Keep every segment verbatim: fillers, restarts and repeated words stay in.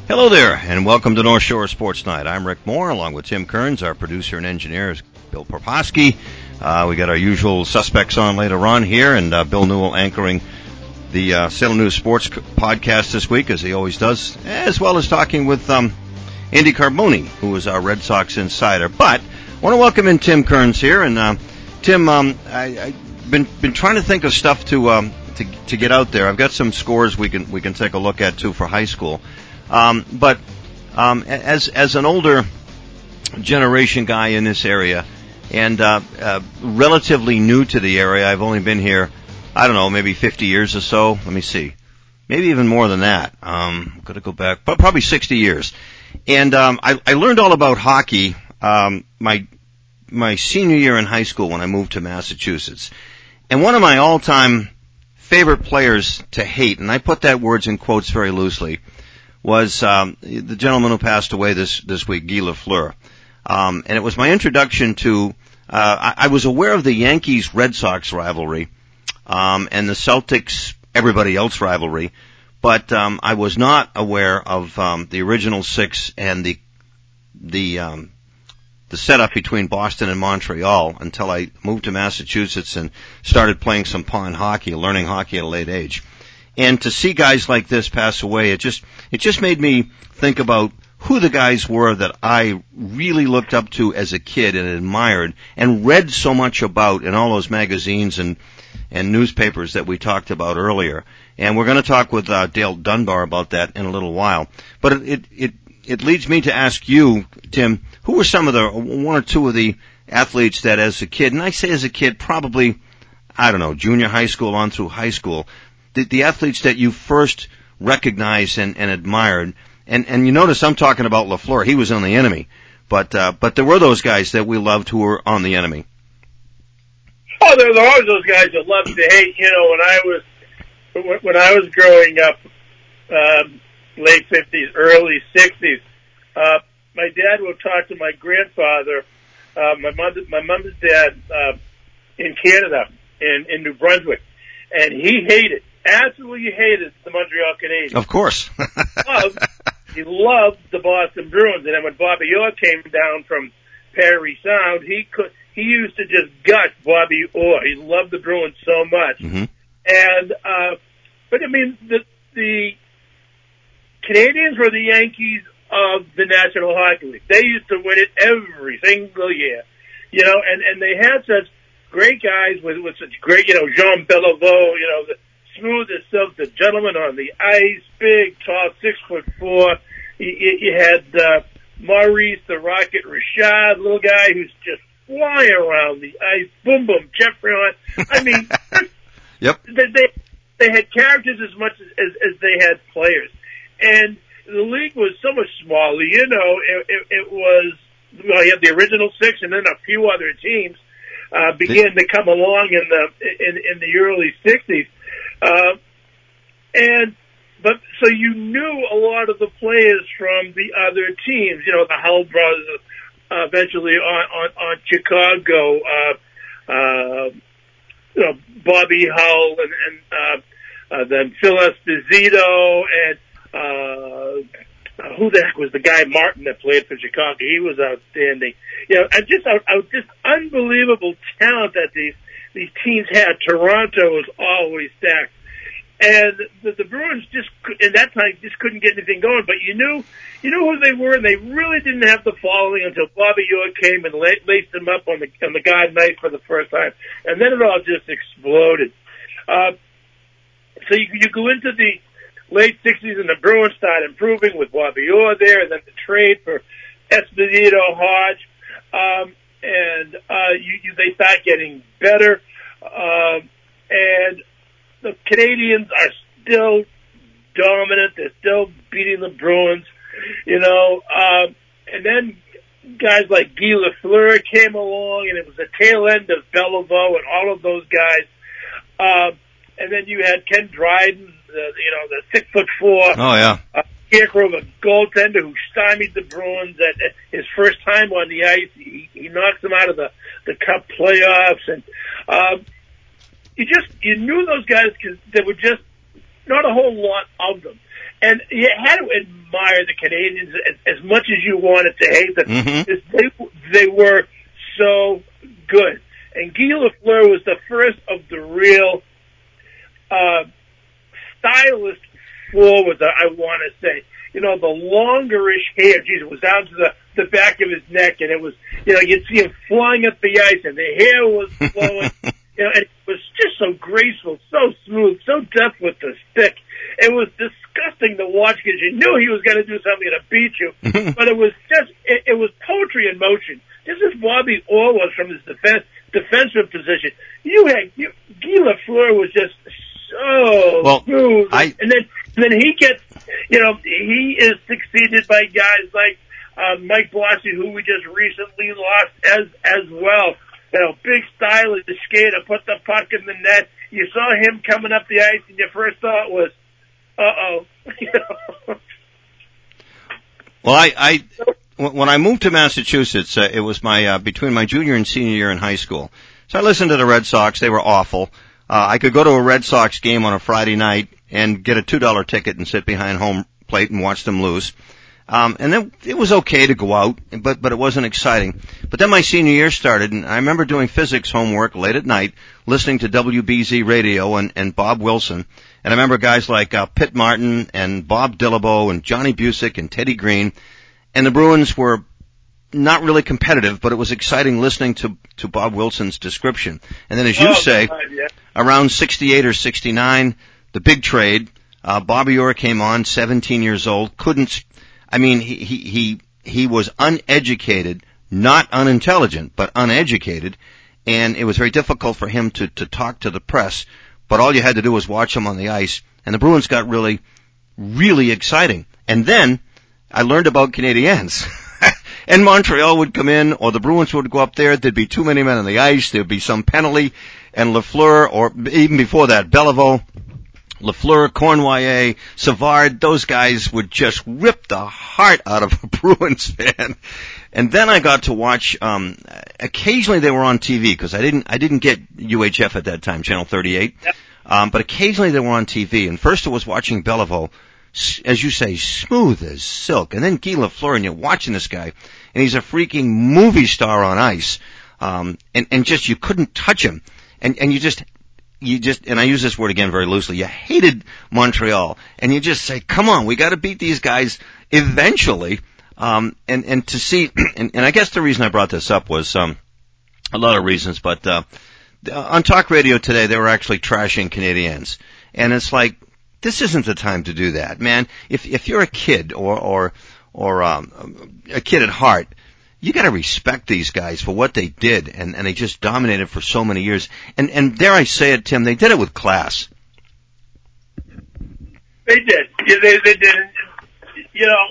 Hello there, and welcome to North Shore Sports Night. I'm Rick Moore, along with Tim Kearns, our producer and engineer, is Bill Proposki. Uh, we got our usual suspects on later on here, and uh, Bill Newell anchoring the uh, Salem News Sports podcast this week, as he always does, as well as talking with um, Andy Carboni, who is our Red Sox insider. But I want to welcome in Tim Kearns here, and uh, Tim, um, I, I've been been trying to think of stuff to um, to to get out there. I've got some scores we can we can take a look at too for high school. Um, but um, as as an older generation guy in this area, and uh, uh, relatively new to the area, I've only been here, I don't know, maybe fifty years or so. Let me see, maybe even more than that. Um, I'm gonna go back, but probably sixty years. And um, I, I learned all about hockey um, my my senior year in high school when I moved to Massachusetts. And one of my all-time favorite players to hate, and I put that words in quotes very loosely, was um, the gentleman who passed away this this week, Guy Lafleur. Um, and it was my introduction to, uh, I, I was aware of the Yankees-Red Sox rivalry um, and the Celtics-everybody else rivalry, but um, I was not aware of um, the original six and the the um, the setup between Boston and Montreal until I moved to Massachusetts and started playing some pond hockey, learning hockey at a late age. And to see guys like this pass away, it just it just made me think about who the guys were that I really looked up to as a kid and admired and read so much about in all those magazines and and newspapers that we talked about earlier. And we're going to talk with uh, Dale Dunbar about that in a little while. But it, it it it leads me to ask you, Tim, who were some of the one or two of the athletes that as a kid, and I say as a kid, probably, I don't know, junior high school on through high school, The, the athletes that you first recognized and, and admired, and, and you notice I'm talking about Lafleur. He was on the enemy, but uh, but there were those guys that we loved who were on the enemy. Oh, there were always those guys that loved to hate. You know, when I was when I was growing up, um, late fifties, early sixties, uh, my dad would talk to my grandfather, uh, my mother, my mother's dad, uh, in Canada, in in New Brunswick, and he hated. Absolutely hated the Montreal Canadiens. Of course. loved, he loved the Boston Bruins. And then when Bobby Orr came down from Parry Sound, he could, he used to just gut Bobby Orr. He loved the Bruins so much. Mm-hmm. And, uh, but I mean, the, the Canadians were the Yankees of the National Hockey League. They used to win it every single year. You know, and, and they had such great guys with, with such great, you know, Jean Beliveau, you know, the, smooth as silk, the gentleman on the ice, big, tall, six foot four. You, you had uh, Maurice the Rocket Richard, little guy who's just flying around the ice. Boom, boom, Jeffrey on. I mean, yep. They, they they had characters as much as, as as they had players, and the league was so much smaller. You know, it, it, it was well, you had the original six, and then a few other teams uh, began to come along in the in, in the early sixties. Uh, and, but, so you knew a lot of the players from the other teams, you know, the Hull brothers, uh, eventually on, on, on Chicago, uh, uh, you know, Bobby Hull and, and, uh, uh, then Phil Esposito and, uh, who the heck was the guy Martin that played for Chicago? He was outstanding. You know, and just, uh, just unbelievable talent that these, these teams had. Toronto was always stacked. And the, the Bruins just, in that time, just couldn't get anything going. But you knew, you knew who they were, and they really didn't have the following until Bobby Orr came and la- laced them up on the, on the God knife for the first time. And then it all just exploded. Uh, so you, you go into the late sixties and the Bruins start improving with Bobby Orr there, and then the trade for Esposito, Hodge. Um, and uh, you, you, they start getting better, uh, and the Canadians are still dominant. They're still beating the Bruins, you know. Uh, and then guys like Guy Lafleur came along, and it was the tail end of Beliveau and all of those guys. Uh, and then you had Ken Dryden, the, you know, the six foot four. Oh yeah. Uh, scarecrow of a goaltender who stymied the Bruins at, at his first time on the ice. He, he knocks them out of the, the Cup playoffs. And, um, you just, you knew those guys because there were just not a whole lot of them. And you had to admire the Canadians as, as much as you wanted to hate them. Mm-hmm. They, they were so good. And Guy Lafleur was the first of the real uh, stylist forwards, I want to say. You know, the longerish hair, geez, it was down to the, the back of his neck, and it was, you know, you'd see him flying up the ice, and the hair was flowing. You know, and it was just so graceful, so smooth, so deft with the stick. It was disgusting to watch because you knew he was going to do something to beat you. But it was just, it, it was poetry in motion. Just as Bobby Orr was from his defense, defensive position. You had, you, Guy Lafleur was just so well, smooth. I, and then, and then he gets, you know, he is succeeded by guys like, uh, Mike Bossy, who we just recently lost as, as well. You know, big stylish skater, put the puck in the net. You saw him coming up the ice, and your first thought was, "Uh-oh." You know? Well, I, I, when I moved to Massachusetts, uh, it was my uh, between my junior and senior year in high school. So I listened to the Red Sox. They were awful. Uh, I could go to a Red Sox game on a Friday night and get a two dollar ticket and sit behind home plate and watch them lose. Um, and then it was okay to go out, but, but it wasn't exciting. But then my senior year started, and I remember doing physics homework late at night, listening to W B Z radio and, and Bob Wilson. And I remember guys like, uh, Pitt Martin and Bob Dillabo and Johnny Busick and Teddy Green. And the Bruins were not really competitive, but it was exciting listening to, to Bob Wilson's description. And then as you oh, say, God, yeah. around sixty-eight or sixty-nine, the big trade, uh, Bobby Orr came on, seventeen years old, couldn't, I mean, he, he, he, he was uneducated, not unintelligent, but uneducated, and it was very difficult for him to, to talk to the press, but all you had to do was watch him on the ice, and the Bruins got really, really exciting. And then, I learned about Canadiens. And Montreal would come in, or the Bruins would go up there, there'd be too many men on the ice, there'd be some penalty, and Lafleur, or even before that, Beliveau, Lafleur, Cournoyer, Savard, those guys would just rip the heart out of a Bruins fan. And then I got to watch, um, occasionally they were on T V, because I didn't, I didn't get U H F at that time, Channel thirty-eight. Yep. Um, but occasionally they were on T V. And first it was watching Beliveau, as you say, smooth as silk. And then Guy Lafleur, and you're watching this guy, and he's a freaking movie star on ice. Um, and, and just, you couldn't touch him. And, and you just, you just, and I use this word again very loosely, you hated Montreal. And you just say, come on, we gotta beat these guys eventually. Um, and, and to see, and, and I guess the reason I brought this up was, um, a lot of reasons, but, uh, on talk radio today, they were actually trashing Canadiens. And it's like, this isn't the time to do that, man. If, if you're a kid or, or, or, um, a kid at heart, you gotta respect these guys for what they did, and, and they just dominated for so many years. And, and dare I say it, Tim, they did it with class. They did. Yeah, they, they did. You know,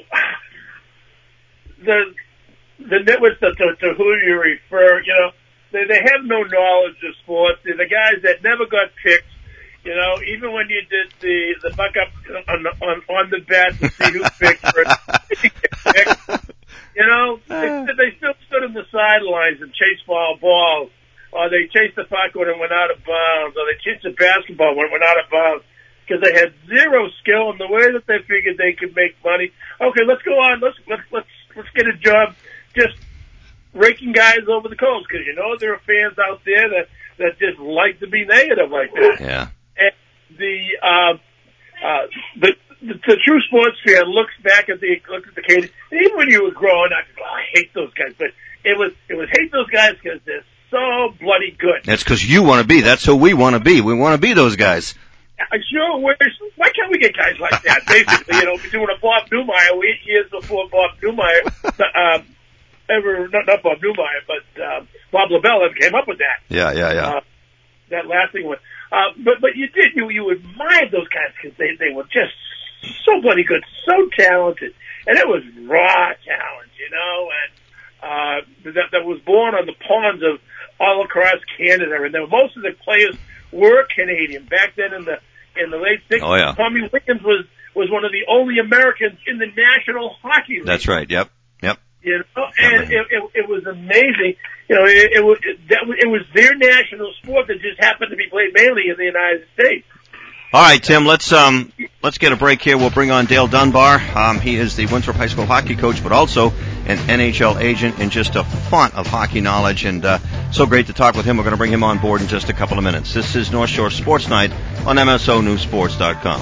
the, the nitwits to, to, to who you refer, you know, they, they have no knowledge of sports. They're the guys that never got picked. You know, even when you did the, the buck up on, on, on the bat to see who picked first, you know, they, they still stood in the sidelines and chased ball balls, or they chased the puck when it went out of bounds, or they chased the basketball when it went out of bounds, because they had zero skill in the way that they figured they could make money. Okay, let's go on. Let's let's let's let's get a job just raking guys over the coals, because you know there are fans out there that that just like to be negative like that. Yeah. And the uh, uh, the, the the true sports fan looks back at the looks at the Canadiens. Even when you were growing up, oh, I hate those guys, but it was it was hate those guys because they're so bloody good. That's because you want to be. That's who we want to be. We want to be those guys. I sure wish. Why can't we get guys like that? Basically, you know, doing a Bob Newmeyer eight years before Bob Newmeyer, um, ever not not Bob Newmeyer, but uh, Bob LaBelle ever came up with that. Yeah, yeah, yeah. Uh, that lasting one. Uh, but, but you did, you, you admired those guys because they, they were just so bloody good, so talented. And it was raw talent, you know, and, uh, that, that was born on the ponds of all across Canada. And then most of the players were Canadian back then in the, in the late sixties. Oh, yeah. Tommy Williams was, was one of the only Americans in the National Hockey League. That's right. Yep. Yep. You know, and it, it, it was amazing. You know, it, it, it, that, it was their national sport that just happened to be played mainly in the United States. All right, Tim, let's um let's get a break here. We'll bring on Dale Dunbar. Um, he is the Winthrop High School hockey coach, but also an N H L agent and just a font of hockey knowledge. And uh, so great to talk with him. We're going to bring him on board in just a couple of minutes. This is North Shore Sports Night on M S O News Sports dot com.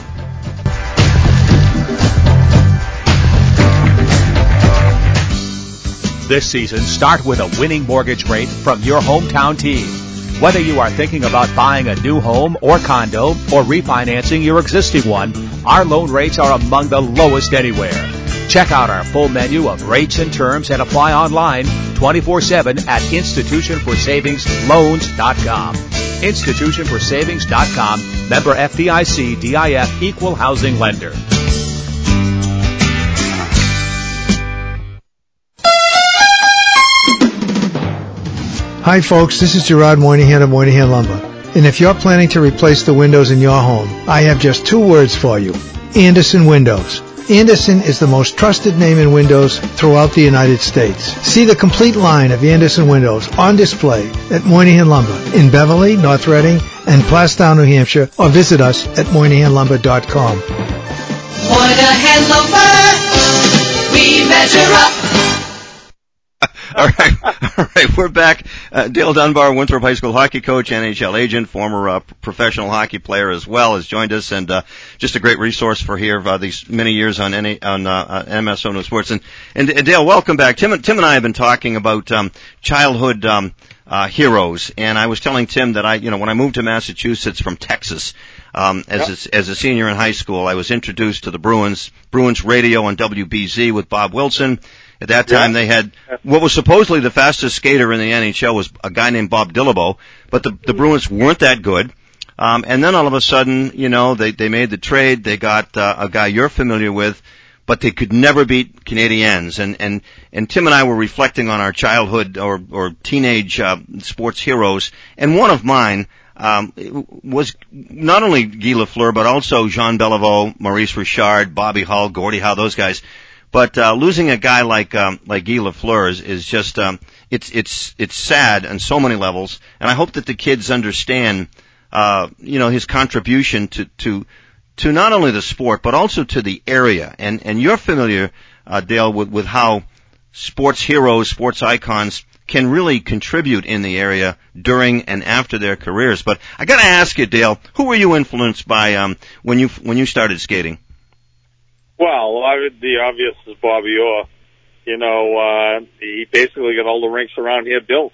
This season, start with a winning mortgage rate from your hometown team. Whether you are thinking about buying a new home or condo or refinancing your existing one, our loan rates are among the lowest anywhere. Check out our full menu of rates and terms and apply online twenty-four seven at institution for savings loans dot com. institution for savings dot com, member F D I C, D I F, equal housing lender. Hi folks, this is Gerard Moynihan of Moynihan Lumber. And if you're planning to replace the windows in your home, I have just two words for you. Andersen Windows. Andersen is the most trusted name in windows throughout the United States. See the complete line of Andersen windows on display at Moynihan Lumber in Beverly, North Reading, and Plastown, New Hampshire, or visit us at Moynihan Lumber dot com. Moynihan Lumber, we measure up. All right, all right, we're back. Uh, Dale Dunbar, Winthrop High School hockey coach, N H L agent, former uh, professional hockey player as well, has joined us, and uh, just a great resource for here uh, these many years on N- on uh, M S O News Sports. And, and, and Dale, welcome back. Tim, Tim and I have been talking about um, childhood um, uh, heroes, and I was telling Tim that I, you know, when I moved to Massachusetts from Texas. Um, as yep. a, as a senior in high school, I was introduced to the Bruins, Bruins radio on W B Z with Bob Wilson. At that time, yeah. they had what was supposedly the fastest skater in the N H L was a guy named Bob Dillabo, but the, the Bruins weren't that good. Um, and then all of a sudden, you know, they, they made the trade. They got uh, a guy you're familiar with, but they could never beat Canadiens. And, and, and Tim and I were reflecting on our childhood or, or teenage uh, sports heroes. And one of mine um, was not only Guy Lafleur, but also Jean Beliveau, Maurice Richard, Bobby Hull, Gordie Howe, those guys. But uh, losing a guy like um, like Guy Lafleur is, is just um, it's it's it's sad on so many levels, and I hope that the kids understand, uh, you know, his contribution to to to not only the sport but also to the area. And and you're familiar, uh, Dale, with with how sports heroes, sports icons can really contribute in the area during and after their careers. But I got to ask you, Dale, who were you influenced by um, when you when you started skating? Well, I would, the obvious is Bobby Orr. You know, uh, he basically got all the rinks around here built.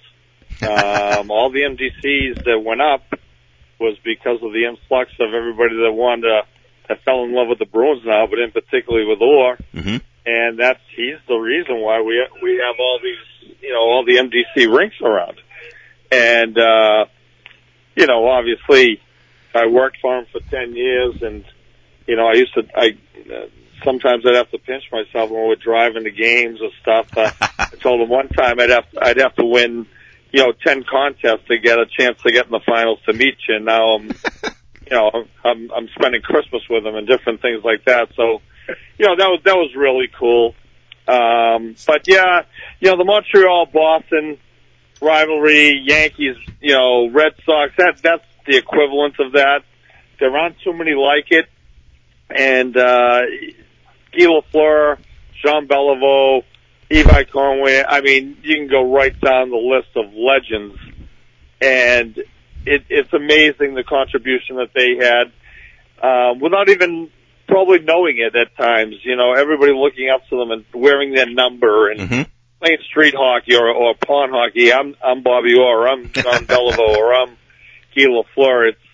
Um, all the M D Cs that went up was because of the influx of everybody that wanted to, that fell in love with the Bruins now, but in particularly with Orr. Mm-hmm. And that's, he's the reason why we, we have all these, you know, all the M D C rinks around. And, uh, you know, obviously I worked for him for ten years and, you know, I used to, I, uh, sometimes I'd have to pinch myself when we're driving to games or stuff. Uh, I told him one time I'd have to, I'd have to win, you know, ten contests to get a chance to get in the finals to meet you. And now I'm, you know, I'm, I'm spending Christmas with him and different things like that. So, you know, that was, that was really cool. Um, but yeah, you know, the Montreal Boston rivalry, Yankees, you know, Red Sox, that, that's the equivalent of that. There aren't too many like it. And, uh, Guy Lafleur, Jean Beliveau, Evi Conway. I mean, you can go right down the list of legends, and it, it's amazing the contribution that they had, uh, without even probably knowing it at times. You know, everybody looking up to them and wearing their number and mm-hmm. playing street hockey or, or pawn hockey. I'm I'm Bobby Orr, or I'm Jean Beliveau, or I'm Guy Lafleur. It's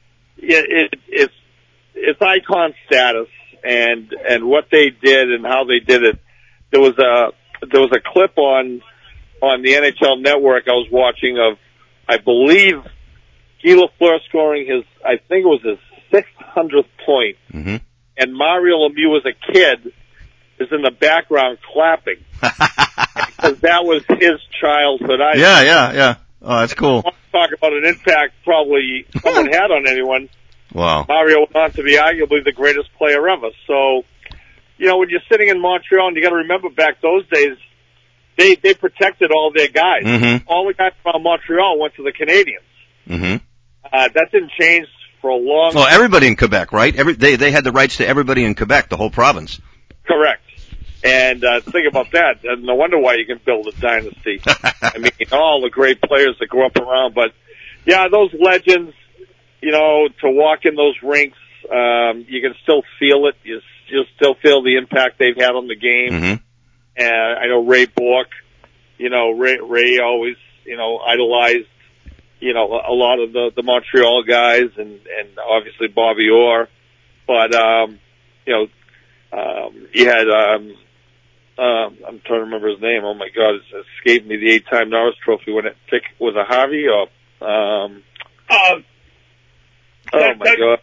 it, it it's it's icon status. And, and what they did and how they did it. There was a, there was a clip on, on the N H L network I was watching of, I believe, Guy Lafleur scoring his, I think it was his six hundredth point. Mm-hmm. And Mario Lemieux as a kid is in the background clapping. Because that was his childhood. I, yeah, yeah, yeah. Oh, that's cool. I want to talk about an impact probably someone had on anyone. Wow. Mario went on to be arguably the greatest player ever. So, you know, when you're sitting in Montreal, and you got to remember back those days, they they protected all their guys. Mm-hmm. All the guys from Montreal went to the Canadiens. Mm-hmm. Uh, that didn't change for a long Well, everybody in Quebec, right? Every, they, they had the rights to everybody in Quebec, the whole province. Correct. And uh, think about that. Uh, no wonder why you can build a dynasty. I mean, all the great players that grew up around. But, yeah, those legends, you know, to walk in those rinks, um, you can still feel it. You, you'll still feel the impact they've had on the game. Mm-hmm. And I know Ray Bourque, you know, Ray, Ray always, you know, idolized, you know, a lot of the, the Montreal guys and, and obviously Bobby Orr. But, um, you know, um, he had, um, um, I'm trying to remember his name. Oh my God, it's escaped me. The eight-time Norris Trophy when it pick, was it Harvey or, um, Um, oh Doug, my Doug, God.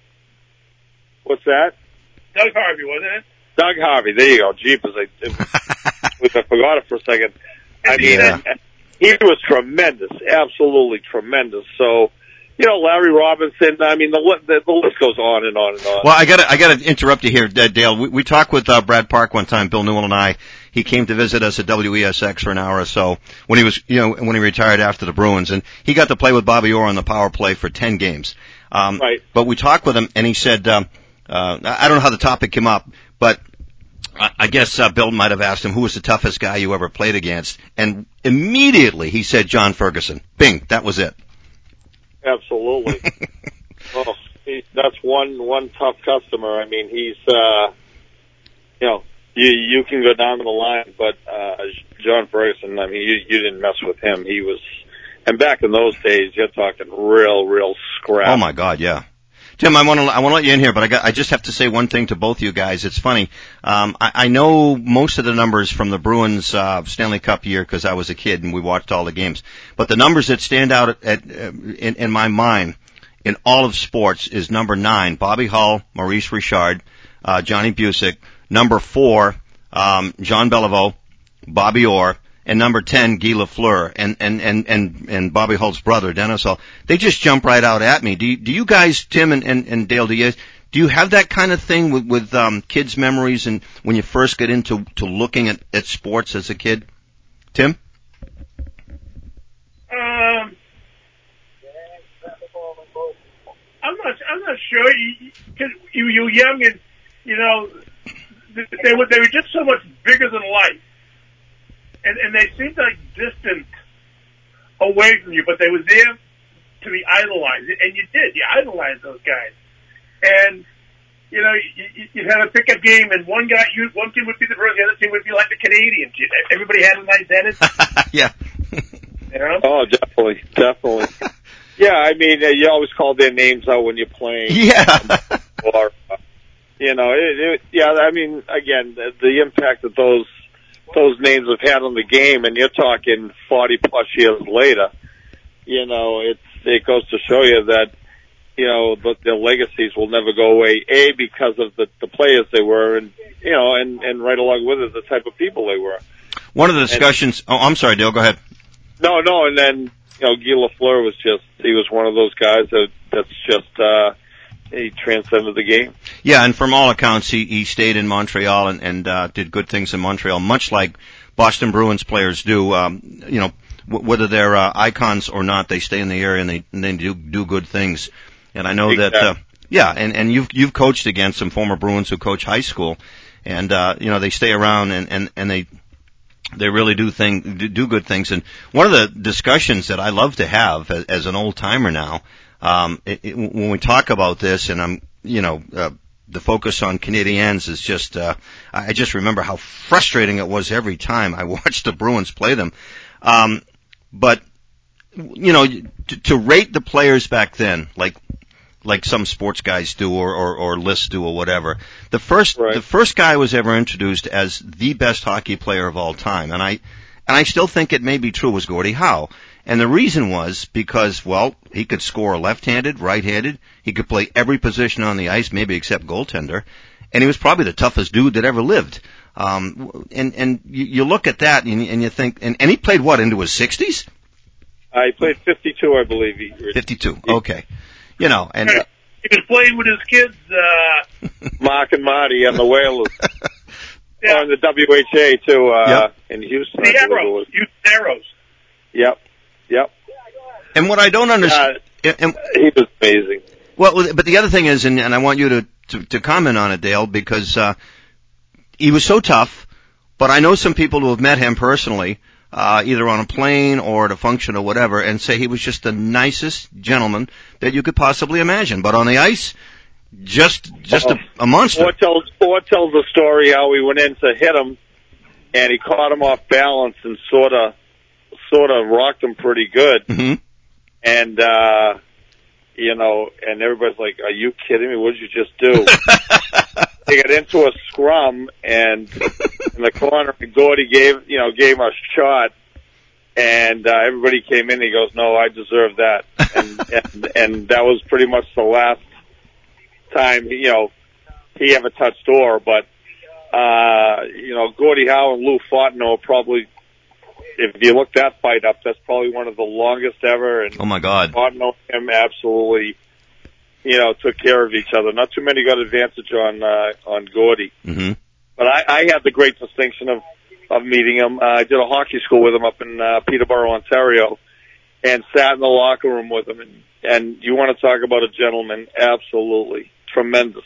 What's that? Doug Harvey, wasn't it? Doug Harvey. There you go. Jeepers. I, it, I forgot it for a second. I mean, Yeah. and, and he was tremendous, absolutely tremendous. So, you know, Larry Robinson. I mean, the the, the list goes on and on and on. Well, I got to I got to interrupt you here, uh, Dale. We, we talked with uh, Brad Park one time, Bill Newell and I. He came to visit us at W E S X for an hour or so when he was, you know, when he retired after the Bruins, and he got to play with Bobby Orr on the power play for ten games. Um, Right. But we talked with him, and he said, um, uh, I don't know how the topic came up, but I, I guess uh, Bill might have asked him who was the toughest guy you ever played against, and immediately he said John Ferguson. Bing, that was it. Absolutely. Oh, he, that's one one tough customer. I mean, he's uh, you know, you you can go down the line, but uh, John Ferguson. I mean, you you didn't mess with him. He was, and back in those days, you're talking real real scrap. Oh my God, yeah. Tim, I want to I want to let you in here, but I got I just have to say one thing to both you guys. It's funny. Um, I, I know most of the numbers from the Bruins uh, Stanley Cup year because I was a kid and we watched all the games. But the numbers that stand out at, at uh, in, in my mind in all of sports is number nine, Bobby Hull, Maurice Richard, uh, Johnny Busick. Number four, um, Jean Beliveau, Bobby Orr. And number ten, Guy Lafleur, and, and, and, and, and Bobby Hull's brother, Dennis Hull. They just jump right out at me. Do you, do you guys, Tim and, and, and Dale, do you, do you have that kind of thing with, with, um, kids' memories and when you first get into, to looking at, at sports as a kid? Tim? Um, I'm not. I'm not sure. Because you, you were young and you know they were they were just so much bigger than life, and and they seemed like distant away from you, but they were there to be idolized, and you did. You idolized those guys, and you know you, you had a pickup game, and one guy, you one team would be the Bruins, the other team would be like the Canadians. Everybody had an identity. Yeah. You know? Oh, definitely, definitely. Yeah, I mean, uh, you always call their names out when you're playing. Yeah. Or, uh, you know, it, it, yeah. I mean, again, the, the impact that those those names have had on the game, and you're talking forty plus years later. You know, it's it goes to show you that you know the, their legacies will never go away. A, because of the the players they were, and you know, and and right along with it, the type of people they were. One of the discussions. And, oh, I'm sorry, Dale. Go ahead. No, no, and then you know, Guy Lafleur was just he was one of those guys that that's just uh, he transcended the game. Yeah, and from all accounts, he he stayed in Montreal and and uh, did good things in Montreal, much like Boston Bruins players do. Um, you know, w- whether they're uh, icons or not, they stay in the area and they and they do do good things. And I know exactly. that. Uh, yeah, and and you've you've coached against some former Bruins who coach high school, and uh, you know they stay around and and and they. They really do thing do good things, and one of the discussions that I love to have as, as an old timer now, um, it, it, when we talk about this, and I'm, you know, uh, the focus on Canadiens is just, uh, I just remember how frustrating it was every time I watched the Bruins play them. Um, but you know, to, to rate the players back then, like. like some sports guys do or, or, or lists do or whatever. The first, right. the first guy was ever introduced as the best hockey player of all time. And I, and I still think it may be true was Gordie Howe. And the reason was because, well, he could score left-handed, right-handed. He could play every position on the ice, maybe except goaltender. And he was probably the toughest dude that ever lived. Um, and, and you, you look at that and, and you think, and, and he played what, into his sixties? I played fifty-two, I believe. He, fifty-two, okay. You know, and he was playing with his kids, uh, Mark and Marty and the Whalers. yeah. Oh, and the W H A too, uh, yep. in Houston. The Arrows, Houston Arrows. Yep, yep. And what I don't understand, uh, and, he was amazing. Well, but the other thing is, and, and I want you to, to, to comment on it, Dale, because uh, he was so tough, but I know some people who have met him personally, uh, either on a plane or at a function or whatever, and say he was just the nicest gentleman that you could possibly imagine. But on the ice, just just oh, a, a monster. Or tells, or tells the story how he went in to hit him, and he caught him off balance and sort of sort of rocked him pretty good. Mm-hmm. And, uh, you know, and everybody's like, are you kidding me? What did you just do? They got into a scrum, and in the corner, Gordy gave, you know, gave him a shot, and uh, everybody came in, and he goes, no, I deserve that. And, and, and that was pretty much the last time, you know, he ever touched Orr. But, uh, you know, Gordie Howe and Lou Fontenot probably, if you look that fight up, that's probably one of the longest ever. And oh my God, Fontenot and him absolutely, you know, took care of each other. Not too many got advantage on uh, on Gordie. Mm-hmm. But I, I had the great distinction of of meeting him. Uh, I did a hockey school with him up in uh, Peterborough, Ontario, and sat in the locker room with him. And, and you want to talk about a gentleman? Absolutely tremendous.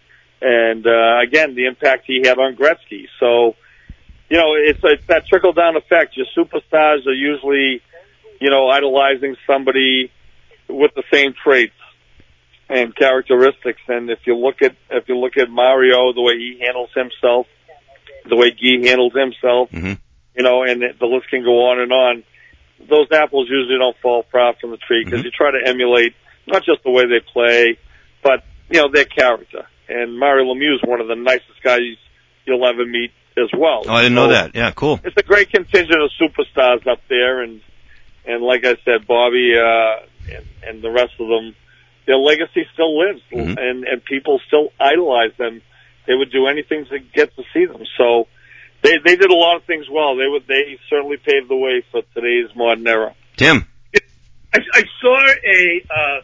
And uh, again, the impact he had on Gretzky. So, you know, it's, it's that trickle down effect. Your superstars are usually, you know, idolizing somebody with the same traits and characteristics. And if you look at if you look at Mario, the way he handles himself, the way Guy handles himself, mm-hmm. you know, and the list can go on and on. Those apples usually don't fall far from the tree because mm-hmm. you try to emulate not just the way they play, but you know their character. And Mario Lemieux is one of the nicest guys you'll ever meet as well. Oh, I didn't so know that. Yeah, cool. It's a great contingent of superstars up there, and and like I said, Bobby uh, and, and the rest of them. Their legacy still lives, mm-hmm. and, and people still idolize them. They would do anything to get to see them. So they they did a lot of things well. They would they certainly paved the way for today's modern era. Tim, I, I saw a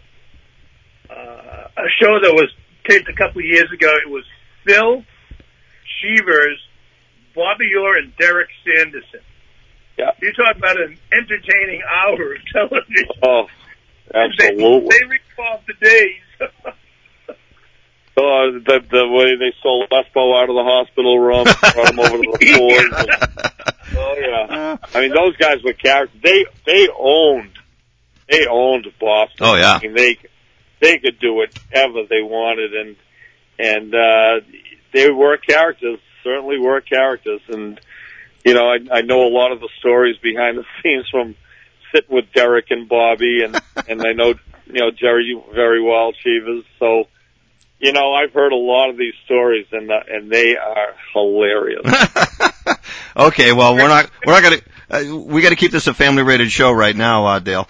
uh, uh, a show that was taped a couple of years ago. It was Phil Cheevers, Bobby Orr, and Derek Sanderson. Yeah, you're talking about an entertaining hour of television. Oh. Absolutely. They, they recall the days. Oh, the, the way they sold Lesbo out of the hospital room, brought him over to the floors. Oh yeah. I mean, those guys were characters. They they owned, they owned Boston. Oh yeah. I mean, they they could do whatever they wanted, and and uh, they were characters. Certainly were characters, and you know, I, I know a lot of the stories behind the scenes from. Sit with Derek and Bobby, and and I know you know Jerry very well, Cheevers. So, you know, I've heard a lot of these stories, and uh, and they are hilarious. Okay, well, we're not we're not gonna uh, we got to keep this a family rated show right now, uh, Dale.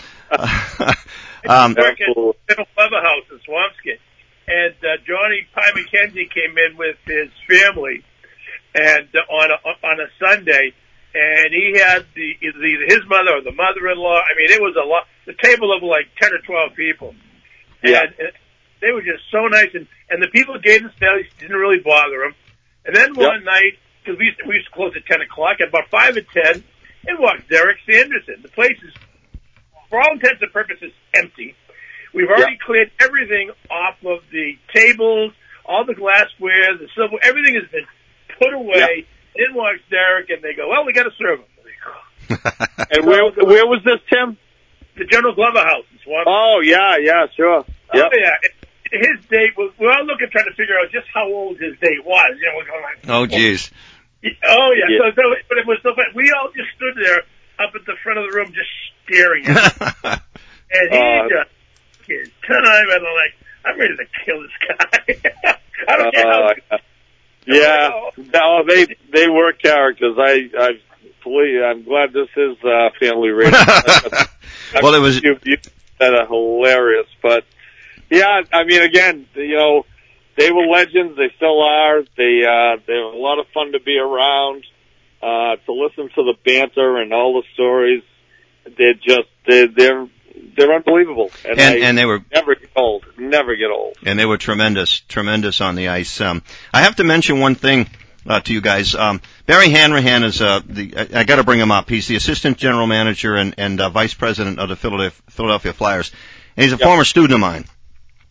um, work at Little Clever House in Swampscott, and uh, Johnny Pye McKenzie came in with his family, and uh, on a, on a Sunday. And he had the either his mother or the mother-in-law. I mean, it was a lot. The table of like ten or twelve people. Yeah. And, and they were just so nice, and and the people who gave us bellies didn't really bother them. And then one yep. night, because we used, to, we used to close at ten o'clock, at about five at ten, in walks Derek Sanderson. The place is, for all intents and purposes, empty. We've already yep. cleared everything off of the tables, all the glassware, the silver, everything has been put away. Yep. In walks Derek, and they go, well, we got to serve him. And where where was this, Tim? The General Glover House in Swampscott. Oh, yeah, yeah, sure. Oh, yep. yeah. His date was, we're all looking, trying to figure out just how old his date was. You know, we're going like, oh, jeez. Oh, yeah. yeah. So, so, but it was so funny. We all just stood there up at the front of the room just staring at him. And he uh, just, his time, and I'm like, I'm ready to kill this guy. I don't uh, care how... Yeah, no, they they were characters. I I believe I'm glad this is uh, family rated. Well, it was you, you that are hilarious, but yeah, I mean, again, you know, they were legends. They still are. They uh, they were a lot of fun to be around, uh, to listen to the banter and all the stories. They're just they're they're, they're unbelievable, and, and, I and they were never get old. Never get old. And they were tremendous, tremendous on the ice. Um, I have to mention one thing uh, to you guys. Um, Barry Hanrahan is uh, the. I, I got to bring him up. He's the assistant general manager and and uh, vice president of the Philadelphia, Philadelphia Flyers, and he's a yep. former student of mine.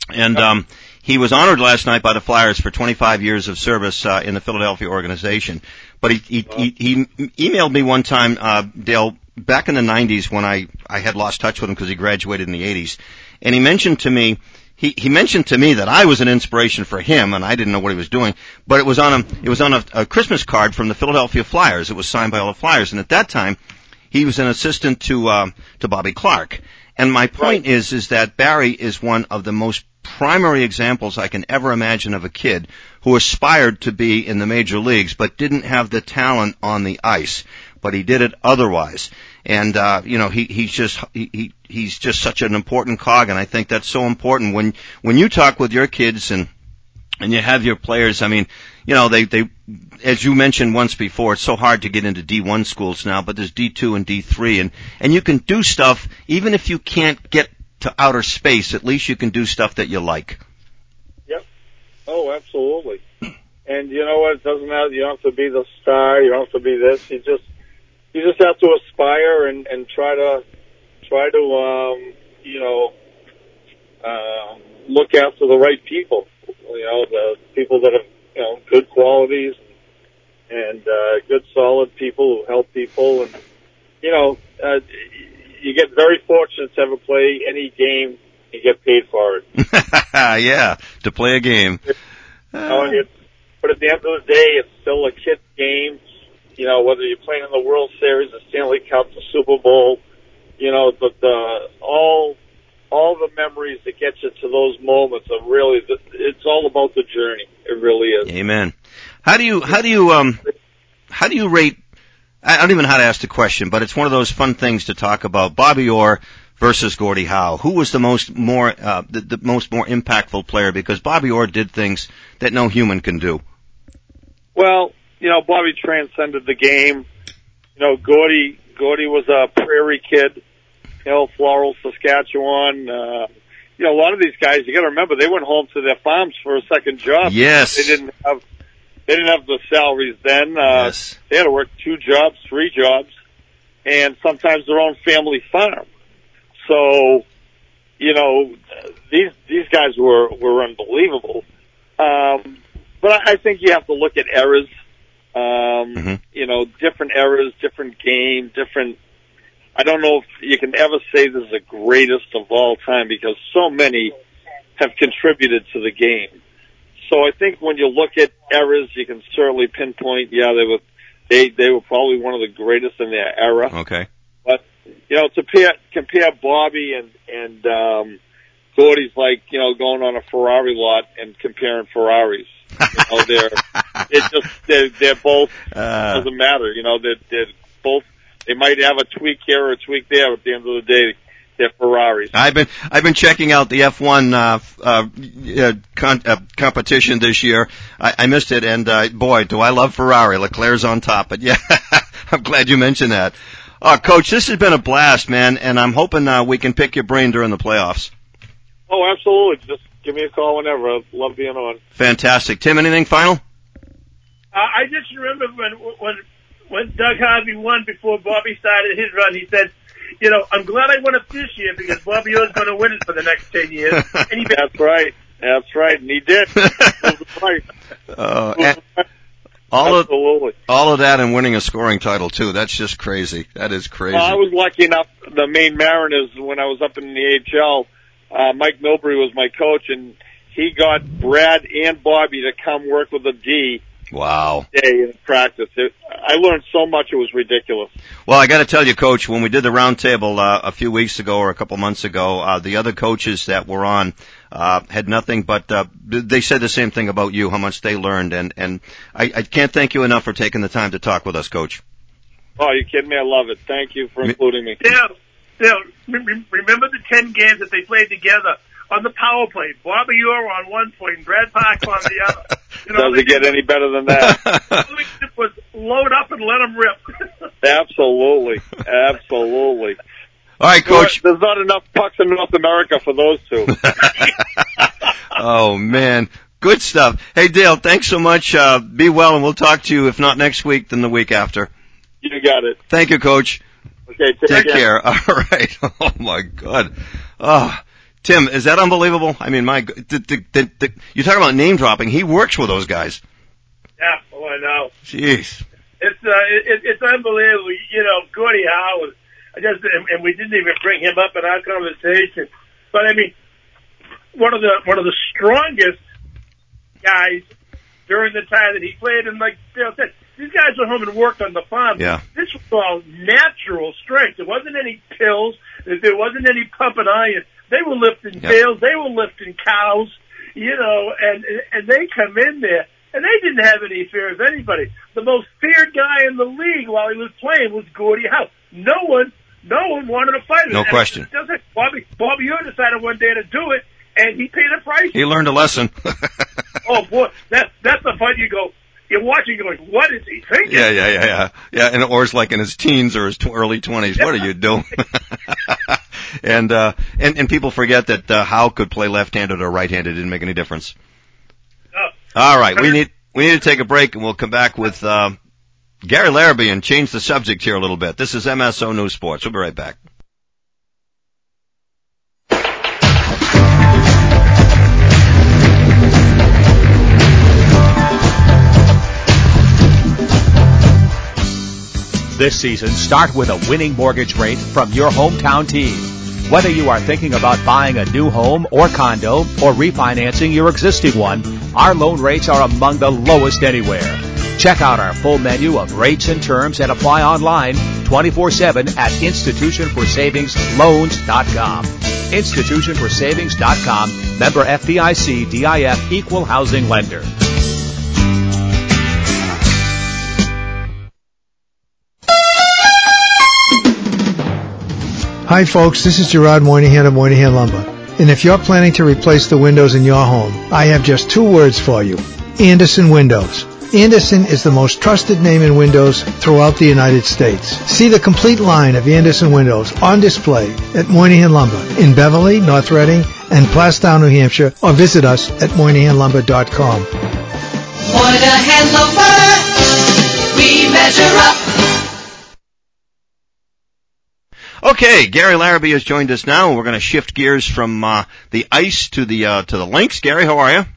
And um, he was honored last night by the Flyers for twenty-five years of service uh, in the Philadelphia organization. But he he, he, he emailed me one time, uh, Dale, back in the nineties when I, I had lost touch with him because he graduated in the eighties. And he mentioned to me, he, he mentioned to me that I was an inspiration for him, and I didn't know what he was doing. But it was on a, it was on a, a Christmas card from the Philadelphia Flyers. It was signed by all the Flyers. And at that time, he was an assistant to, um, to Bobby Clark. And my point right. is, is that Barry is one of the most primary examples I can ever imagine of a kid who aspired to be in the major leagues but didn't have the talent on the ice, but he did it otherwise. And uh you know, he he's just he, he he's just such an important cog, and I think that's so important when when you talk with your kids and and you have your players. I mean, you know, they they as you mentioned once before, it's so hard to get into D one schools now, but there's D two and D three, and and you can do stuff even if you can't get to outer space. At least you can do stuff that you like. Yep. Oh, absolutely. And you know what? It doesn't matter. You don't have to be the star. You don't have to be this. You just you just have to aspire and and try to try to um you know uh, look after the right people. You know, the people that have you know good qualities and uh, good solid people who help people, and you know. Uh, You get very fortunate to ever play any game and get paid for it. Yeah, to play a game. Uh, it's, but at the end of the day, it's still a kid's game. You know, whether you're playing in the World Series, the Stanley Cup, the Super Bowl, you know, the, the all all the memories that get you to those moments are really. It's all about the journey. It really is. Amen. How do you how do you um how do you rate? I don't even know how to ask the question, but it's one of those fun things to talk about. Bobby Orr versus Gordie Howe. Who was the most more uh, the, the most more impactful player? Because Bobby Orr did things that no human can do. Well, you know, Bobby transcended the game. You know, Gordie Gordie was a prairie kid. You know, Floral, Saskatchewan. Uh, you know, a lot of these guys, you got to remember, they went home to their farms for a second job. Yes, they didn't have. They didn't have the salaries then. Uh, yes. They had to work two jobs, three jobs, and sometimes their own family farm. So, you know, these these guys were were unbelievable. Um, but I, I think you have to look at eras. Um, mm-hmm. You know, different eras, different game, different. I don't know if you can ever say this is the greatest of all time because so many have contributed to the game. So I think when you look at eras, you can certainly pinpoint. Yeah, they were they they were probably one of the greatest in their era. Okay, but you know, to compare compare Bobby and and um, Gordie's like you know going on a Ferrari lot and comparing Ferraris. You know, they're it's just they're, they're both uh, doesn't matter. You know, they're, they're both. They might have a tweak here or a tweak there. But at the end of the day, they're Ferraris. I've been I've been checking out the F one uh, uh, con- uh, competition this year. I, I missed it, and uh, boy, do I love Ferrari. Leclerc's on top, but yeah, I'm glad you mentioned that. Uh, Coach, this has been a blast, man, and I'm hoping uh, we can pick your brain during the playoffs. Oh, absolutely. Just give me a call whenever. I love being on. Fantastic. Tim, anything final? Uh, I just remember when when when Doug Harvey won before Bobby started his run. He said, you know, I'm glad I won it this year because Bobby Orr's going to win it for the next ten years. And he That's right. That's right. And he did. right. Uh, and all Absolutely. of, all of that and winning a scoring title, too. That's just crazy. That is crazy. Well, I was lucky enough, the Maine Mariners, when I was up in the A H L, uh, Mike Milbury was my coach, and he got Brad and Bobby to come work with the D. Wow. Day in practice. It, I learned so much, it was ridiculous. Well, I got to tell you, Coach, when we did the roundtable uh, a few weeks ago or a couple months ago, uh, the other coaches that were on uh, had nothing but uh, they said the same thing about you, how much they learned, and and I, I can't thank you enough for taking the time to talk with us, Coach. Oh, you kidding me? I love it. Thank you for including me. Yeah, yeah. Remember the ten games that they played together on the power play? Bobby Orr on one point, and Brad Parker on the other. You know, does it get any better than that? All we did was load up and let them rip. Absolutely. Absolutely. All right, Coach. There's not enough pucks in North America for those two. Oh, man. Good stuff. Hey, Dale, thanks so much. Uh, be well, and we'll talk to you, if not next week, then the week after. You got it. Thank you, Coach. Okay, take, take care. care. All right. Oh, my God. Oh. Tim, is that unbelievable? I mean, my, the, the, the, the, you talk about name dropping. He works with those guys. Yeah, oh, I know. Jeez. It's uh, it, it's unbelievable. You know, Gordie Howe, I just, and, and we didn't even bring him up in our conversation. But I mean, one of the one of the strongest guys during the time that he played, and like Dale said, these guys went home and worked on the farm. Yeah. This was all natural strength. There wasn't any pills. There wasn't any pumping iron. They were lifting Yep. bales. They were lifting cows. You know, and and they come in there. And they didn't have any fear of anybody. The most feared guy in the league while he was playing was Gordie Howe. No one, no one wanted to fight him. No and question. It doesn't, Bobby, Bobby Orr decided one day to do it, and he paid a price. He learned a lesson. Oh boy, that that's the fight. You go, you're watching, going, what is he thinking? Yeah, yeah, yeah, yeah. Yeah, and Orr's like in his teens or his tw- early twenties. What are you doing? and, uh, and, and people forget that, uh, Howe could play left-handed or right-handed. It didn't make any difference. Oh. All right, we need, we need to take a break and we'll come back with, uh, Gary Larrabee and change the subject here a little bit. This is M S O News Sports. We'll be right back. This season, start with a winning mortgage rate from your hometown team. Whether you are thinking about buying a new home or condo or refinancing your existing one, our loan rates are among the lowest anywhere. Check out our full menu of rates and terms and apply online twenty-four seven at institution for savings loans dot com. institution for savings dot com, member F D I C, D I F, equal housing lender. Hi folks, this is Gerard Moynihan of Moynihan Lumber. And if you're planning to replace the windows in your home, I have just two words for you. Andersen Windows. Andersen is the most trusted name in windows throughout the United States. See the complete line of Andersen Windows on display at Moynihan Lumber in Beverly, North Reading, and Plastown, New Hampshire, or visit us at moynihan lumber dot com. Moynihan Lumber, we measure up. Okay, Gary Larrabee has joined us now. We're going to shift gears from uh, the ice to the uh, to the links. Gary, how are you?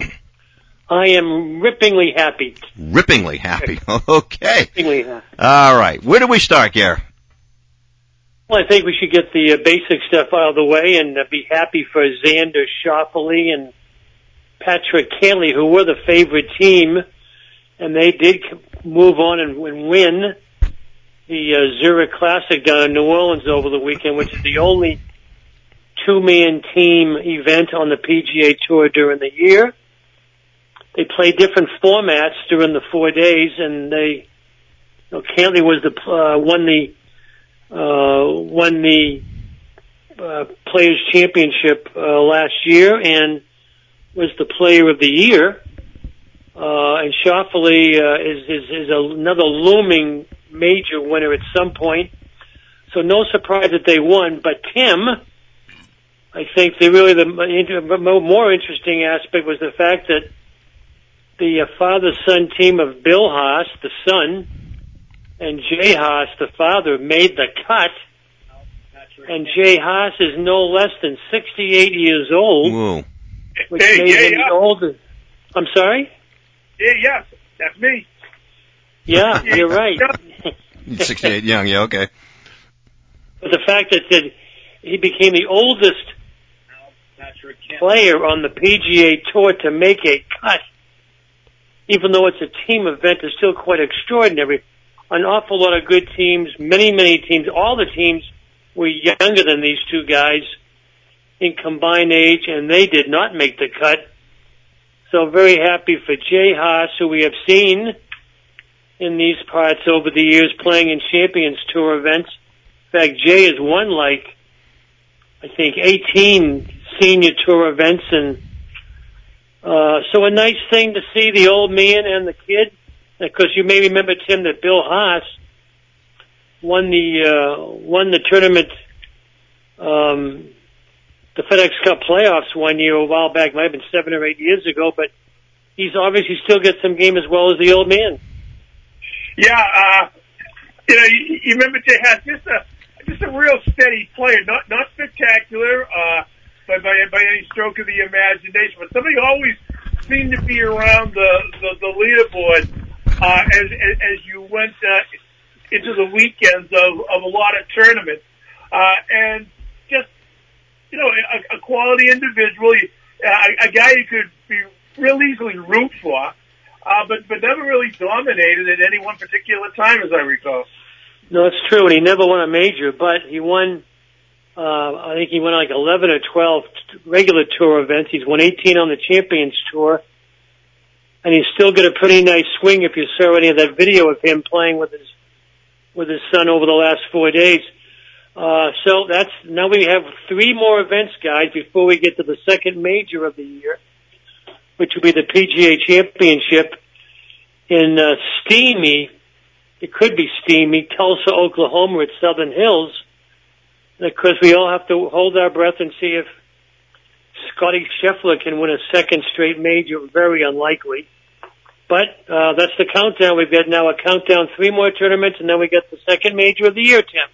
I am rippingly happy. Rippingly happy. Okay. Rippingly happy. All right. Where do we start, Gary? Well, I think we should get the uh, basic stuff out of the way and uh, be happy for Xander Schauffele and Patrick Cantlay, who were the favorite team, and they did move on and, and win the uh, Zurich Classic down in New Orleans over the weekend, which is the only two-man team event on the P G A Tour during the year. They played different formats during the four days, and they, you know, Cantlay was the uh, won the uh, won the uh, Players Championship uh, last year and was the Player of the Year. Uh, and Schauffele uh, is is, is another looming major winner at some point. So no surprise that they won. But Tim, I think the really the more interesting aspect was the fact that the uh, father-son team of Bill Haas, the son, and Jay Haas, the father, made the cut. And Jay Haas is no less than sixty-eight years old, Whoa. which Hey, made yeah, him yeah. the oldest. I'm sorry? Yeah, yes, that's me. Yeah, you're right. sixty-eight young, yeah, okay. But the fact that, that he became the oldest player on the P G A Tour to make a cut, even though it's a team event, is still quite extraordinary. An awful lot of good teams, many, many teams, all the teams were younger than these two guys in combined age, and they did not make the cut. So very happy for Jay Haas, who we have seen in these parts over the years playing in Champions Tour events. In fact, Jay has won like, I think, eighteen senior tour events, and uh, so a nice thing to see the old man and the kid. Because you may remember, Tim, that Bill Haas won the uh, won the tournament, um, the FedEx Cup playoffs one year a while back, might have been seven or eight years ago. But he's obviously still got some game as well as the old man. Yeah, uh, you know, you, you remember Jay Haas, just a just a real steady player, not not spectacular. Uh, by, by, by any stroke of the imagination, but somebody always seemed to be around the, the, the leaderboard, uh, as, as, as you went, uh, into the weekends of, of a lot of tournaments. Uh, and just, you know, a, a quality individual, a, a guy you could be real easily root for, uh, but, but never really dominated at any one particular time, as I recall. No, it's true, and he never won a major, but he won, uh, I think he won like eleven or twelve regular tour events. He's won eighteen on the Champions Tour, and he's still got a pretty nice swing if you saw any of that video of him playing with his, with his son over the last four days. Uh, so that's, now we have three more events, guys, before we get to the second major of the year, which will be the P G A Championship in, uh, steamy, it could be steamy, Tulsa, Oklahoma at Southern Hills. And of course, we all have to hold our breath and see if Scotty Scheffler can win a second straight major. Very unlikely. But uh, that's the countdown. We've got now a countdown, three more tournaments, and then we get the second major of the year, Tim.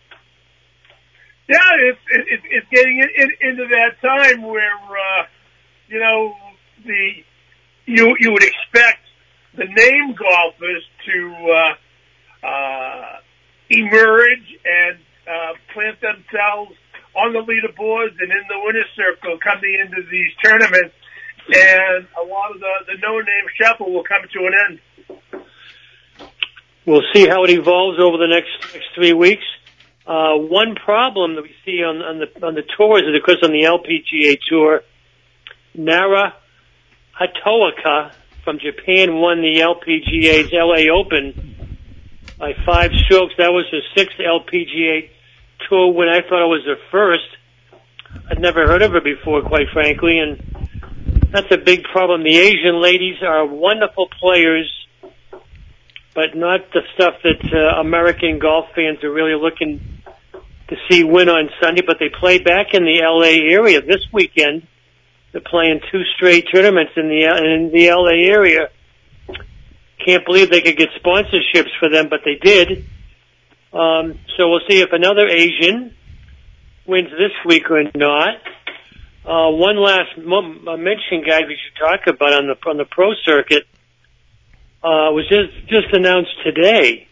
Yeah, it's it's, it's getting in, in, into that time where uh, you know the you you would expect the name golfers to uh, uh, emerge and uh, plant themselves on the leaderboards and in the winner's circle coming into these tournaments, and a lot of the, the no-name shuffle will come to an end. We'll see how it evolves over the next, next three weeks. Uh, one problem that we see on, on the on the tours is, of course, on the L P G A Tour, Nara Hatoaka from Japan won the L P G A's L A Open by five strokes. That was her sixth L P G A Tour win. I thought it was her first. I'd never heard of her before, quite frankly, and that's a big problem. The Asian ladies are wonderful players, but not the stuff that uh, American golf fans are really looking to see win on Sunday. But they play back in the L A area this weekend. They're playing two straight tournaments in the in the L A area. Can't believe they could get sponsorships for them, but they did. Um, so we'll see if another Asian wins this week or not. Uh, one last m- mention, guys, we should talk about on the on the pro circuit. Uh, was just, just announced today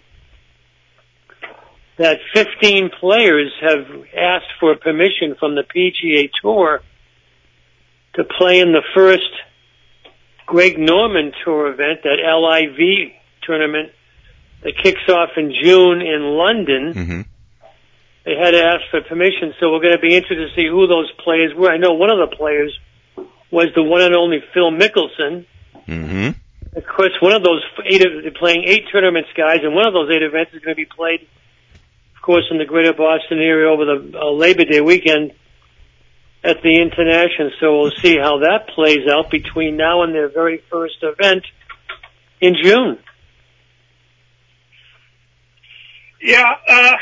that fifteen players have asked for permission from the P G A Tour to play in the first Greg Norman Tour event, that L I V tournament that kicks off in June in London. Mm-hmm. They had to ask for permission, so we're going to be interested to see who those players were. I know one of the players was the one and only Phil Mickelson. Mm-hmm. Of course, one of those eight, they're playing eight tournaments, guys, and one of those eight events is going to be played, of course, in the greater Boston area over the uh, Labor Day weekend at the International. So we'll see how that plays out between now and their very first event in June. Yeah, uh...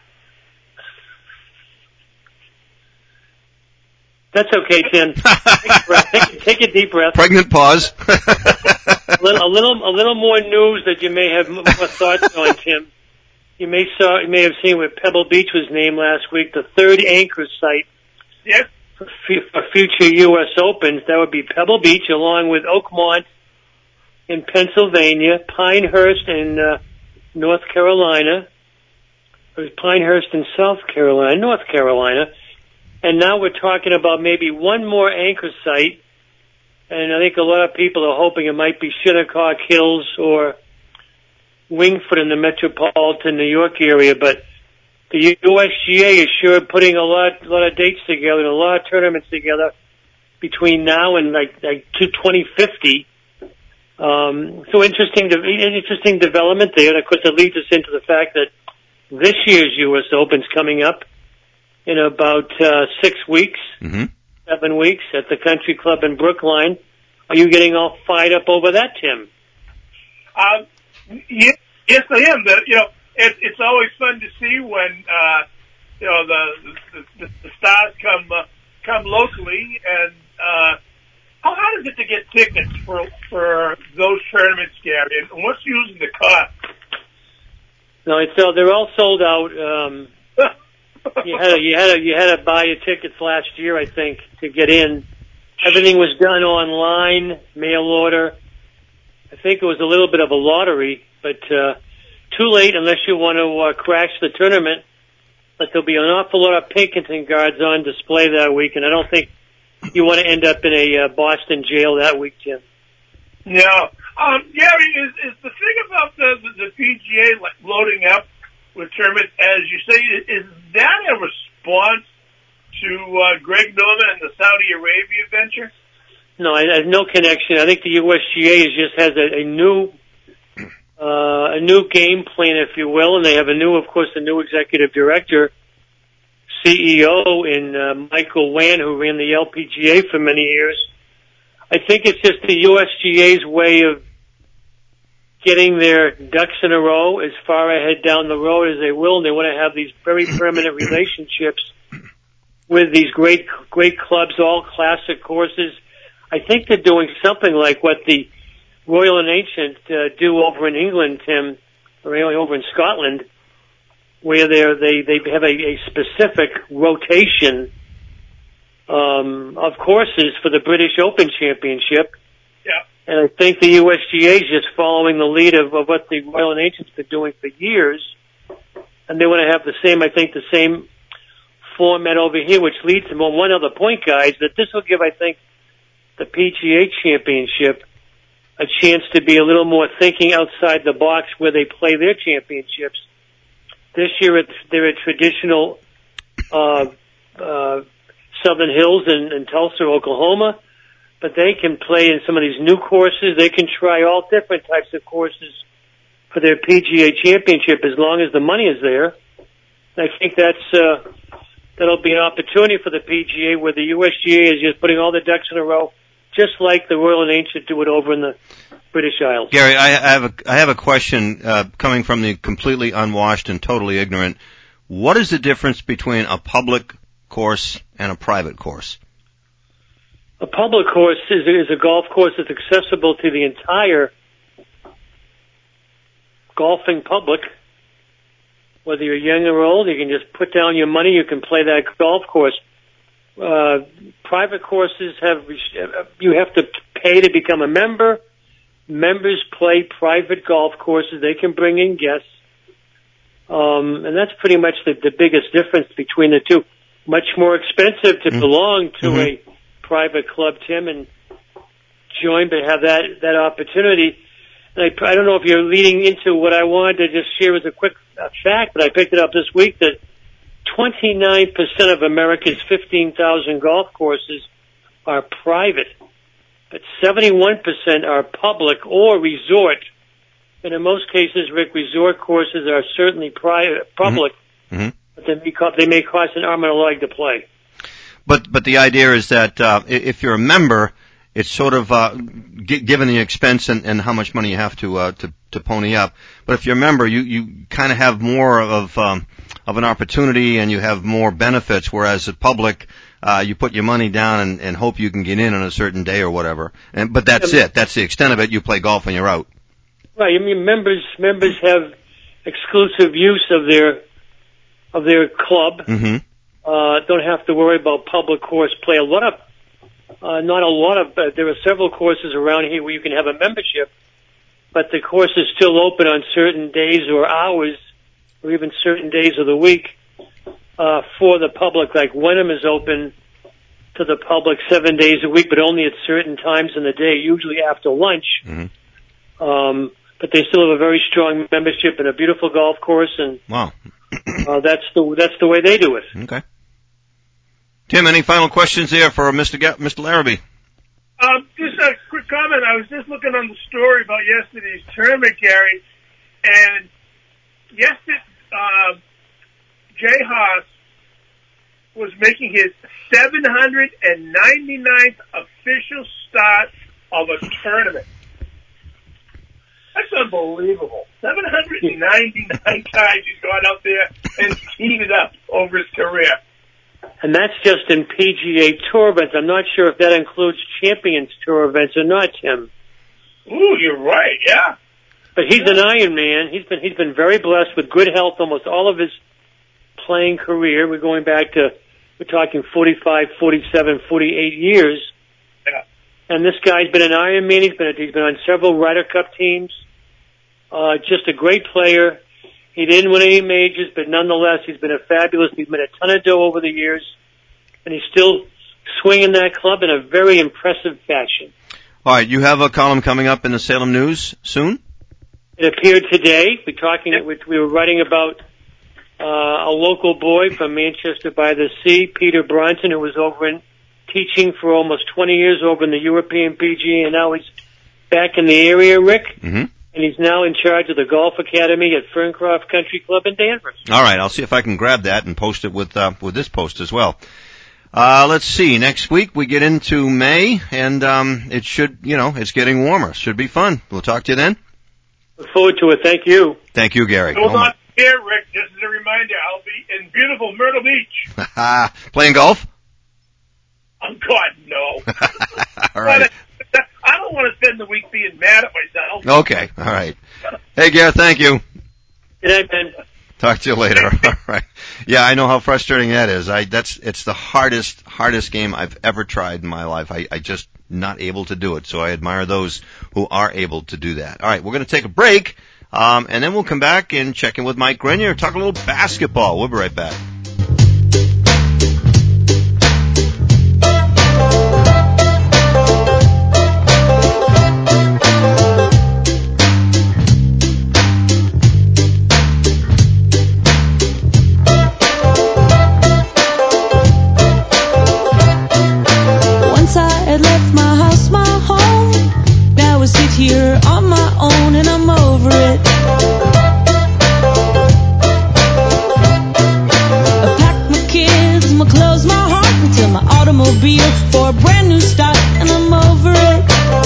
That's okay, Tim. Take a, breath. Take, take a deep breath. Pregnant pause. a, little, a little, a little more news that you may have more thoughts on, Tim. You may saw, you may have seen where Pebble Beach was named last week, the third anchor site. Yes. For, for future U S Opens. That would be Pebble Beach, along with Oakmont in Pennsylvania, Pinehurst in uh, North Carolina, or Pinehurst in South Carolina, North Carolina. And now we're talking about maybe one more anchor site, and I think a lot of people are hoping it might be Shinnecock Hills or Wingfoot in the metropolitan New York area. But the U S G A is sure putting a lot, a lot of dates together and a lot of tournaments together between now and like like twenty fifty. Um, so interesting, interesting development there. And of course, it leads us into the fact that this year's U S Open's coming up in about uh, six weeks, mm-hmm. seven weeks at the Country Club in Brookline. Are you getting all fired up over that, Tim? Uh, yes, yes, I am. The, you know, it, it's always fun to see when uh, you know the the, the, the stars come uh, come locally. And uh, how hard is it to get tickets for for those tournaments, Gary? And what's usually the cost? No, it's uh, they're all sold out. Um, you had to, you had to, you had to buy your tickets last year, I think, to get in. Everything was done online, mail order. I think it was a little bit of a lottery, but uh, too late unless you want to uh, crash the tournament. But there'll be an awful lot of Pinkerton guards on display that week, and I don't think you want to end up in a uh, Boston jail that week, Jim. No. Um, Gary, is, is the thing about the, the, the P G A like loading up with tournaments, as you say, is that a response to uh, Greg Norman and the Saudi Arabia venture? No, I, I have no connection. I think the U S G A is just has a, a new uh, a new game plan, if you will, and they have a new, of course, a new executive director, C E O, in uh, Michael Wan, who ran the L P G A for many years. I think it's just the U S G A's way of getting their ducks in a row as far ahead down the road as they will, and they want to have these very permanent relationships with these great, great clubs, all classic courses. I think they're doing something like what the Royal and Ancient uh, do over in England, Tim, or over in Scotland, where they're, they they have a, a specific rotation um, of courses for the British Open Championship. Yeah. And I think the U S G A is just following the lead of, of what the Royal and Ancient's been doing for years. And they want to have the same, I think, the same format over here, which leads to one other point, guys, that this will give, I think, the P G A Championship a chance to be a little more thinking outside the box where they play their championships. This year, it's, they're at traditional uh, uh, Southern Hills in, in Tulsa, Oklahoma. But they can play in some of these new courses. They can try all different types of courses for their P G A Championship as long as the money is there. I think that's uh, that'll be an opportunity for the P G A where the U S G A is just putting all the ducks in a row, just like the Royal and Ancient do it over in the British Isles. Gary, I have a I have a question uh, coming from the completely unwashed and totally ignorant. What is the difference between a public course and a private course? A public course is, is a golf course that's accessible to the entire golfing public. Whether you're young or old, you can just put down your money, you can play that golf course. Uh, private courses have, you have to pay to become a member. Members play private golf courses. They can bring in guests. Um, and that's pretty much the, the biggest difference between the two. Much more expensive to mm-hmm. belong to mm-hmm. a private club, Tim, and join, but have that, that opportunity. And I, I don't know if you're leading into what I wanted to just share as a quick uh, fact, but I picked it up this week that twenty-nine percent of America's fifteen thousand golf courses are private, but seventy-one percent are public or resort. And in most cases, Rick, resort courses are certainly private, public, mm-hmm. but they may, co- they may cost an arm and a leg to play. But but the idea is that uh, if you're a member, it's sort of uh, g- given the expense and, and how much money you have to uh, to to pony up. But if you're a member, you, you kind of have more of um, of an opportunity and you have more benefits. Whereas the public, uh, you put your money down and, and hope you can get in on a certain day or whatever. And but that's it. That's the extent of it. You play golf and you're out. Right. I mean, members members have exclusive use of their of their club. Mm-hmm. Uh, don't have to worry about public course play. A lot of, uh, not a lot of, uh, there are several courses around here where you can have a membership, but the course is still open on certain days or hours, or even certain days of the week, uh, for the public. Like Wenham is open to the public seven days a week, but only at certain times in the day, usually after lunch. Mm-hmm. Um, but they still have a very strong membership and a beautiful golf course, and wow. uh, that's the that's the way they do it. Okay. Tim, any final questions there for Mister Ga- Mister Larrabee? Um, just a quick comment. I was just looking on the story about yesterday's tournament, Gary, and yesterday, uh, Jay Haas was making his seven hundred ninety-ninth official start of a tournament. That's unbelievable. seven hundred ninety-nine times he's gone out there and teed it up over his career. And that's just in P G A Tour events. I'm not sure if that includes Champions Tour events or not, Tim. Ooh, you're right, yeah. But he's an Iron Man. He's been he's been very blessed with good health almost all of his playing career. We're going back to, we're talking forty-five, forty-seven, forty-eight years. Yeah. And this guy's been an Ironman. He's been, he's been on several Ryder Cup teams. Uh, just a great player. He didn't win any majors, but nonetheless, he's been a fabulous, he's made a ton of dough over the years, and he's still swinging that club in a very impressive fashion. All right, you have a column coming up in the Salem News soon? It appeared today. We're talking, we were writing about uh, a local boy from Manchester by the Sea, Peter Bronson, who was over in teaching for almost twenty years over in the European P G A, and now he's back in the area, Rick. Mm-hmm. And he's now in charge of the golf academy at Ferncroft Country Club in Danvers. All right, I'll see if I can grab that and post it with uh, with this post as well. Uh, let's see. Next week we get into May, and um, it should, you know, it's getting warmer. Should be fun. We'll talk to you then. Look forward to it. Thank you. Thank you, Gary. Hold oh on here, Rick. Just as a reminder, I'll be in beautiful Myrtle Beach. Playing golf? Oh, God, no. All right. I don't want to spend the week being mad at myself. Okay. All right. Hey, Gary, thank you. Good night, Ben. Talk to you later. All right. Yeah, I know how frustrating that is. I that's it's the hardest hardest game I've ever tried in my life. I I just not able to do it. So I admire those who are able to do that. All right, we're going to take a break, um, and then we'll come back and check in with Mike Grenier, talk a little basketball. We'll be right back. Here on my own and I'm over it. I packed my kids, my clothes, my heart into my automobile for a brand new start and I'm over it.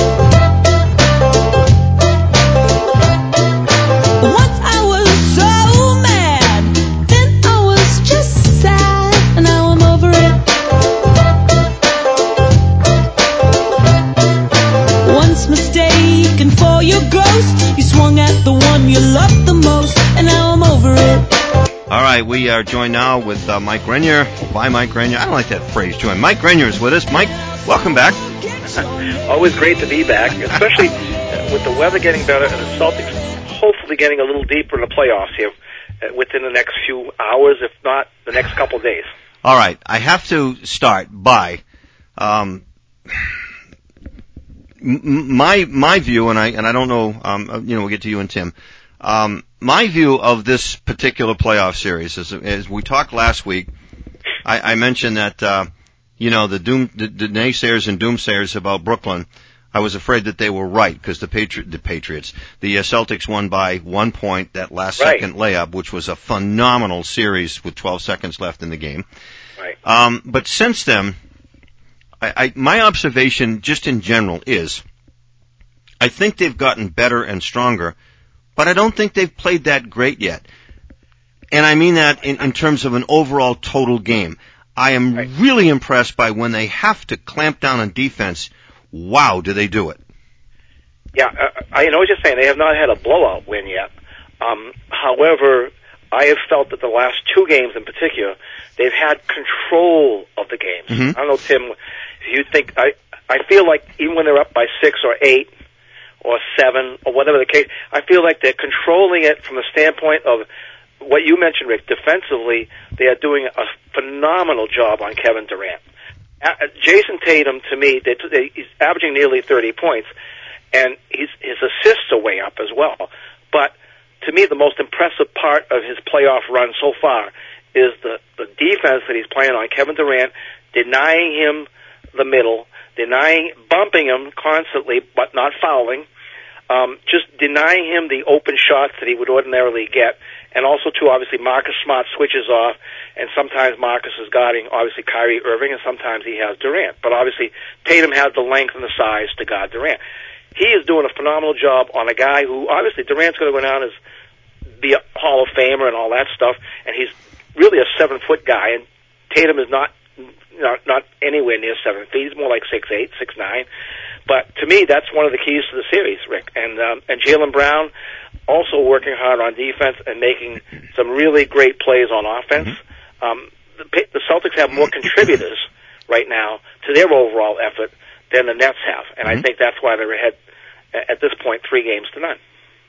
Once I was so mad, then I was just sad, and now I'm over it. Once mistaken for your ghost, you swung at the one you loved the most, and now I'm over it. All right, we are joined now with uh, Mike Grenier, by Mike Grenier. I don't like that phrase, join. Mike Grenier is with us. Mike, welcome back. Always great to be back, especially with the weather getting better and the Celtics hopefully getting a little deeper in the playoffs here within the next few hours, if not the next couple of days. All right, I have to start by um, my my view, and I and I don't know, um, you know, we'll get to you and Tim. Um, my view of this particular playoff series is, as we talked last week, I, I mentioned that, uh, you know, the doom, the, the naysayers and doomsayers about Brooklyn, I was afraid that they were right because the Patri- the Patriots, the uh, Celtics won by one point that last right. second layup, which was a phenomenal series with twelve seconds left in the game. Right. Um, but since then, I, I, my observation just in general is, I think they've gotten better and stronger, but I don't think they've played that great yet. And I mean that in, in terms of an overall total game. I am right. really impressed by when they have to clamp down on defense. Wow, do they do it? Yeah, uh, I know what you're saying. They have not had a blowout win yet. Um, however, I have felt that the last two games in particular, they've had control of the games. Mm-hmm. I don't know, Tim, if you think, I, I feel like even when they're up by six or eight, or seven, or whatever the case, I feel like they're controlling it from the standpoint of what you mentioned, Rick. Defensively, they are doing a phenomenal job on Kevin Durant. Uh, Jason Tatum, to me, they, they, he's averaging nearly thirty points, and he's, his assists are way up as well. But to me, the most impressive part of his playoff run so far is the, the defense that he's playing on Kevin Durant, denying him the middle, denying, bumping him constantly, but not fouling. Um, just denying him the open shots that he would ordinarily get, and also, too, obviously, Marcus Smart switches off, and sometimes Marcus is guarding, obviously, Kyrie Irving, and sometimes he has Durant. But obviously, Tatum has the length and the size to guard Durant. He is doing a phenomenal job on a guy who, obviously, Durant's going to go down as be a Hall of Famer and all that stuff, and he's really a seven-foot guy, and Tatum is not not, not anywhere near seven feet. He's more like six eight, six nine. But to me, that's one of the keys to the series, Rick. And um, and Jaylen Brown, also working hard on defense and making some really great plays on offense. Mm-hmm. Um, the, the Celtics have more contributors right now to their overall effort than the Nets have, and mm-hmm. I think that's why they're ahead at this point, three games to none.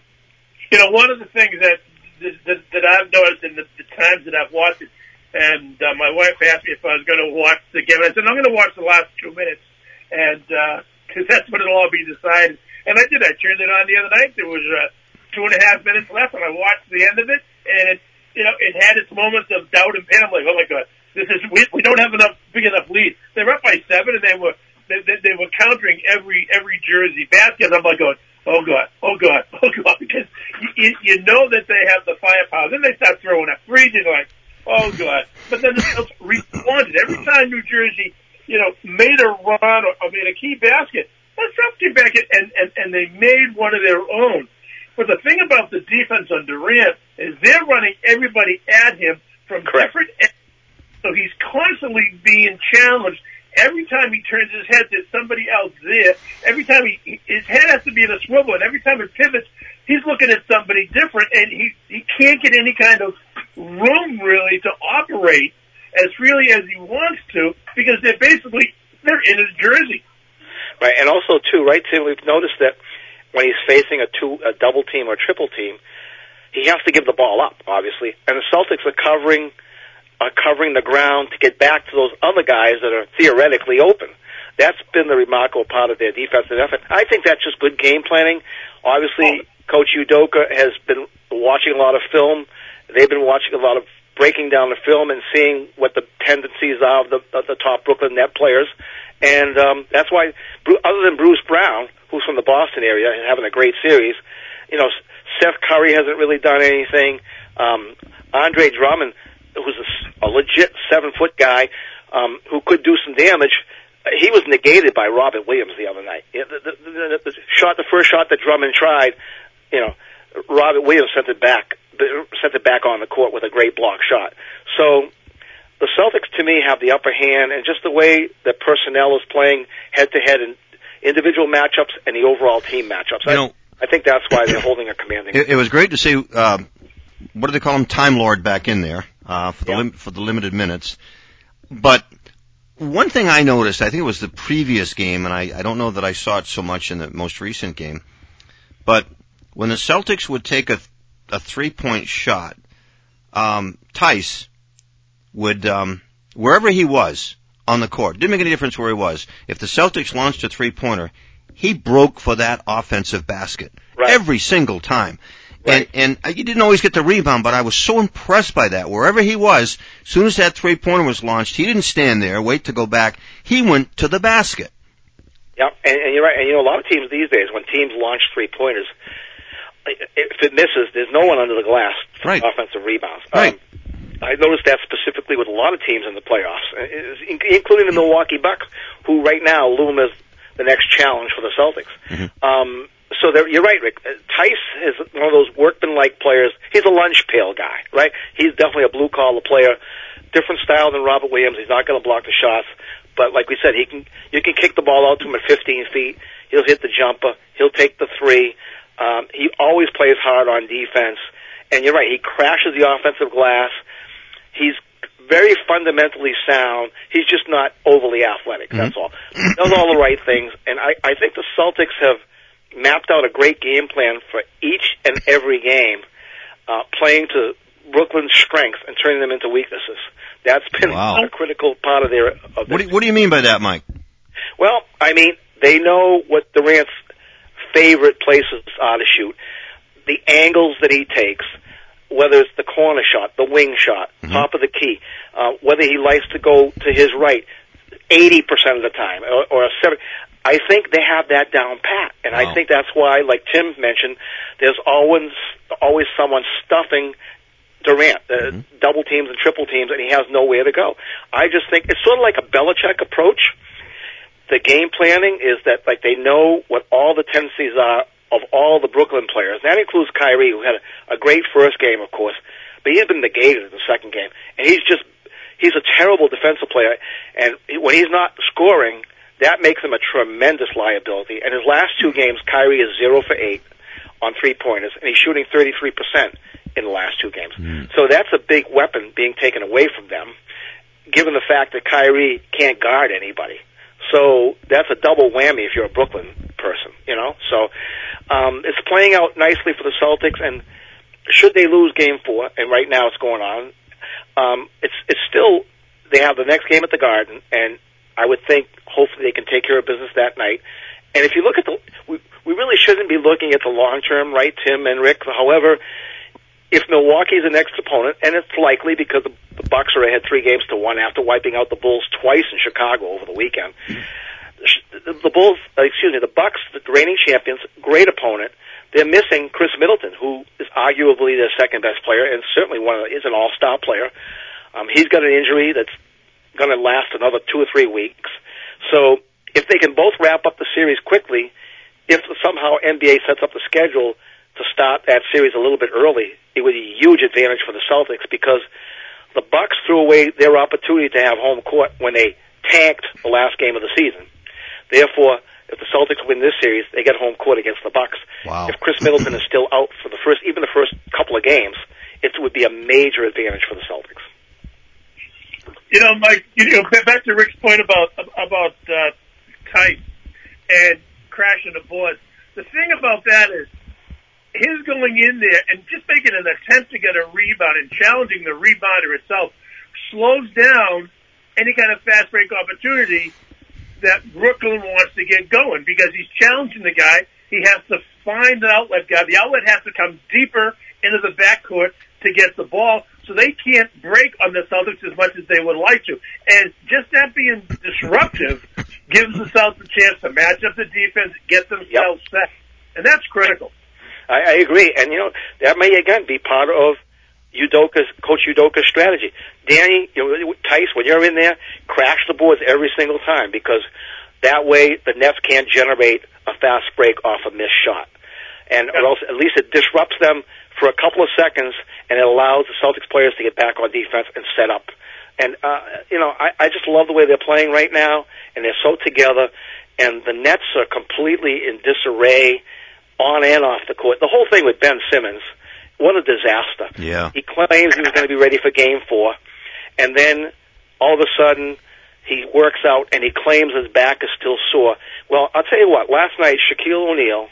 You know, one of the things that that, that I've noticed in the, the times that I've watched it, and uh, my wife asked me if I was going to watch the game. I said, I'm going to watch the last two minutes, and because uh, that's when it'll all be decided. And I did. I turned it on the other night. There was uh, two and a half minutes left, and I watched the end of it, and it, you know, it had its moments of doubt and pain. I'm like, oh my God, this is we, we don't have enough big enough lead. They were up by seven, and they were they, they, they were countering every every Jersey basket. I'm like going, oh God, oh God, oh God, because you, you know that they have the firepower. Then they start throwing up threes, and you're like, oh God. But then the Celtics responded every time New Jersey, you know, made a run or, or made a key basket. The Celtics came back and, and and they made one of their own. But the thing about the defense on Durant is they're running everybody at him from Correct. different ends. So he's constantly being challenged. Every time he turns his head, there's somebody else there. Every time he, his head has to be in a swivel, and every time it pivots, he's looking at somebody different, and he, he can't get any kind of room, really, to operate as freely as he wants to, because they're basically, they're in his jersey. Right, and also, too, right, Tim, we've noticed that when he's facing a two, a double team or triple team, he has to give the ball up, obviously, and the Celtics are covering are covering the ground to get back to those other guys that are theoretically open. That's been the remarkable part of their defensive effort. I think that's just good game planning. Obviously, Coach Udoka has been watching a lot of film. They've been watching a lot of breaking down the film and seeing what the tendencies are of the, of the top Brooklyn Net players. And um, that's why, other than Bruce Brown, who's from the Boston area and having a great series, you know, Seth Curry hasn't really done anything. Um, Andre Drummond, who's a, a legit seven-foot guy um, who could do some damage, he was negated by Robert Williams the other night. The, the, the, the shot, the first shot that Drummond tried, you know, Robert Williams sent it back, sent it back on the court with a great block shot. So the Celtics, to me, have the upper hand, and just the way that personnel is playing head-to-head in individual matchups and the overall team matchups. You I, know, I think that's why they're holding a commanding. It, it was great to see. Uh, what do they call him? Time Lord back in there uh, for the yeah. lim- for the limited minutes. But one thing I noticed, I think it was the previous game, and I, I don't know that I saw it so much in the most recent game, but when the Celtics would take a, a three-point shot, um, Tice would, um, wherever he was on the court, didn't make any difference where he was, if the Celtics launched a three-pointer, he broke for that offensive basket right. every single time. Right. And, and he didn't always get the rebound, but I was so impressed by that. Wherever he was, as soon as that three-pointer was launched, he didn't stand there, wait to go back. He went to the basket. Yeah, and, and you're right. And, you know, a lot of teams these days, when teams launch three-pointers, if it misses, there's no one under the glass for right. offensive rebounds. Right. Um, I noticed that specifically with a lot of teams in the playoffs, including the Milwaukee Bucks, who right now loom as the next challenge for the Celtics. Mm-hmm. Um, so you're right, Rick. Tice is one of those workman-like players. He's a lunch pail guy, right? He's definitely a blue-collar player. Different style than Robert Williams. He's not going to block the shots. But like we said, he can. You can kick the ball out to him at fifteen feet. He'll hit the jumper. He'll take the three. Um, he always plays hard on defense. And you're right, he crashes the offensive glass. He's very fundamentally sound. He's just not overly athletic, mm-hmm. that's all. He does all the right things. And I, I think the Celtics have mapped out a great game plan for each and every game, uh, playing to Brooklyn's strengths and turning them into weaknesses. That's been wow. a critical part of their... Of what, do you, what do you mean by that, Mike? Well, I mean, they know what Durant's favorite places are to shoot, the angles that he takes, whether it's the corner shot, the wing shot, mm-hmm. top of the key, uh, whether he likes to go to his right eighty percent of the time, or, or a seven. I think they have that down pat, and wow. I think that's why, like Tim mentioned, there's always always someone stuffing Durant, uh, mm-hmm. double teams and triple teams, and he has nowhere to go. I just think it's sort of like a Belichick approach. The game planning is that, like, they know what all the tendencies are of all the Brooklyn players. That includes Kyrie, who had a, a great first game, of course, but he's been negated in the second game. And he's just, he's a terrible defensive player. And when he's not scoring, that makes him a tremendous liability. And his last two games, Kyrie is zero for eight on three-pointers, and he's shooting thirty-three percent in the last two games. Mm. So that's a big weapon being taken away from them, given the fact that Kyrie can't guard anybody. So that's a double whammy if you're a Brooklyn person, you know. So um, it's playing out nicely for the Celtics, and should they lose Game Four, and right now it's going on, um, it's it's still they have the next game at the Garden, and I would think hopefully they can take care of business that night. And if you look at the, we, we really shouldn't be looking at the long term, right, Tim and Rick? However, if Milwaukee's the next opponent, and it's likely because the, the Bucks are ahead three games to one after wiping out the Bulls twice in Chicago over the weekend, the, the Bulls, uh, excuse me, the Bucks, the reigning champions, great opponent. They're missing Chris Middleton, who is arguably their second best player, and certainly one of the, is an all-star player. Um, he's got an injury that's going to last another two or three weeks. So if they can both wrap up the series quickly, if somehow N B A sets up the schedule to start that series a little bit early, it would be a huge advantage for the Celtics, because the Bucks threw away their opportunity to have home court when they tanked the last game of the season. Therefore, if the Celtics win this series, they get home court against the Bucks. Wow. If Chris Middleton is still out for the first, even the first couple of games, it would be a major advantage for the Celtics. You know, Mike, you know, back to Rick's point about about uh, Tice and crashing the boards. The thing about that is his going in there and just making an attempt to get a rebound and challenging the rebounder itself slows down any kind of fast break opportunity that Brooklyn wants to get going, because he's challenging the guy. He has to find an outlet guy. The outlet has to come deeper into the backcourt to get the ball, so they can't break on the Celtics as much as they would like to. And just that being disruptive gives the Celtics a chance to match up the defense, get themselves yep. set. And that's critical. I, I agree. And, you know, that may, again, be part of Udoka's, Coach Udoka's strategy. Danny, you know, Tice, when you're in there, crash the boards every single time, because that way the Nets can't generate a fast break off a missed shot. And or else, at least it disrupts them for a couple of seconds, and it allows the Celtics players to get back on defense and set up. And, uh, you know, I, I just love the way they're playing right now, and they're so together, and the Nets are completely in disarray on and off the court. The whole thing with Ben Simmons, what a disaster. Yeah. He claims he was going to be ready for Game Four, and then all of a sudden he works out and he claims his back is still sore. Well, I'll tell you what, last night Shaquille O'Neal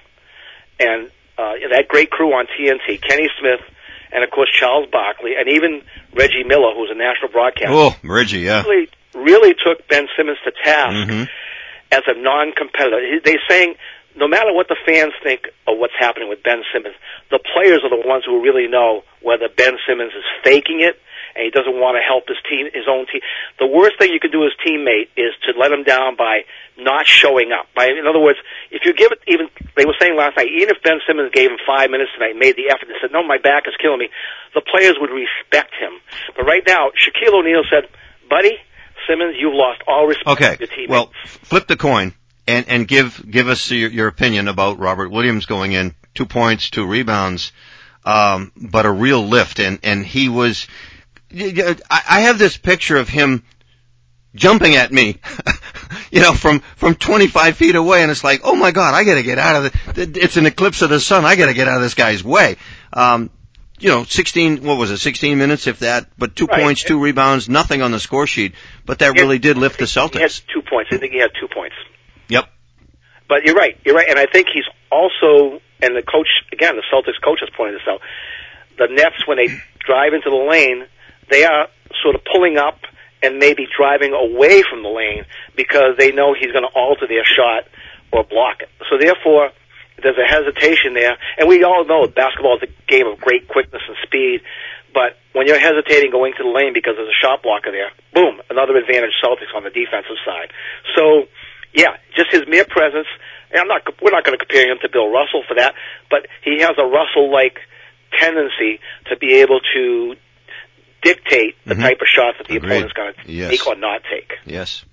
and uh, that great crew on T N T, Kenny Smith, and of course Charles Barkley, and even Reggie Miller, who's a national broadcaster. Oh, Reggie, yeah. Really, really took Ben Simmons to task mm-hmm. as a non-competitor. They're saying no matter what the fans think of what's happening with Ben Simmons, the players are the ones who really know whether Ben Simmons is faking it and he doesn't want to help his team, his own team. The worst thing you can do as teammate is to let him down by not showing up. By, in other words, if you give it even, they were saying last night, even if Ben Simmons gave him five minutes tonight, made the effort and said, no, my back is killing me, the players would respect him. But right now, Shaquille O'Neal said, buddy, Simmons, you've lost all respect okay. for your teammates. Well, flip the coin and, and give, give us your, your opinion about Robert Williams going in, two points, two rebounds, um, but a real lift. And, and he was, I have this picture of him jumping at me, you know, from, from twenty-five feet away, and it's like, oh my God, I gotta get out of the, it's an eclipse of the sun, I gotta get out of this guy's way. Um, you know, sixteen, what was it, sixteen minutes, if that, but two right. points, two rebounds, nothing on the score sheet, but that really did lift the Celtics. He had two points, I think he had two points. Yep. But you're right, you're right, and I think he's also, and the coach, again, the Celtics coach has pointed this out, the Nets, when they drive into the lane, they are sort of pulling up and maybe driving away from the lane because they know he's going to alter their shot or block it. So therefore, there's a hesitation there. And we all know basketball is a game of great quickness and speed. But when you're hesitating going to the lane because there's a shot blocker there, boom, another advantage Celtics on the defensive side. So, yeah, just his mere presence. And I'm not, we're not going to compare him to Bill Russell for that, but he has a Russell-like tendency to be able to dictate the mm-hmm. type of shots that the Agreed. opponent's going to yes. take or not take. Yes.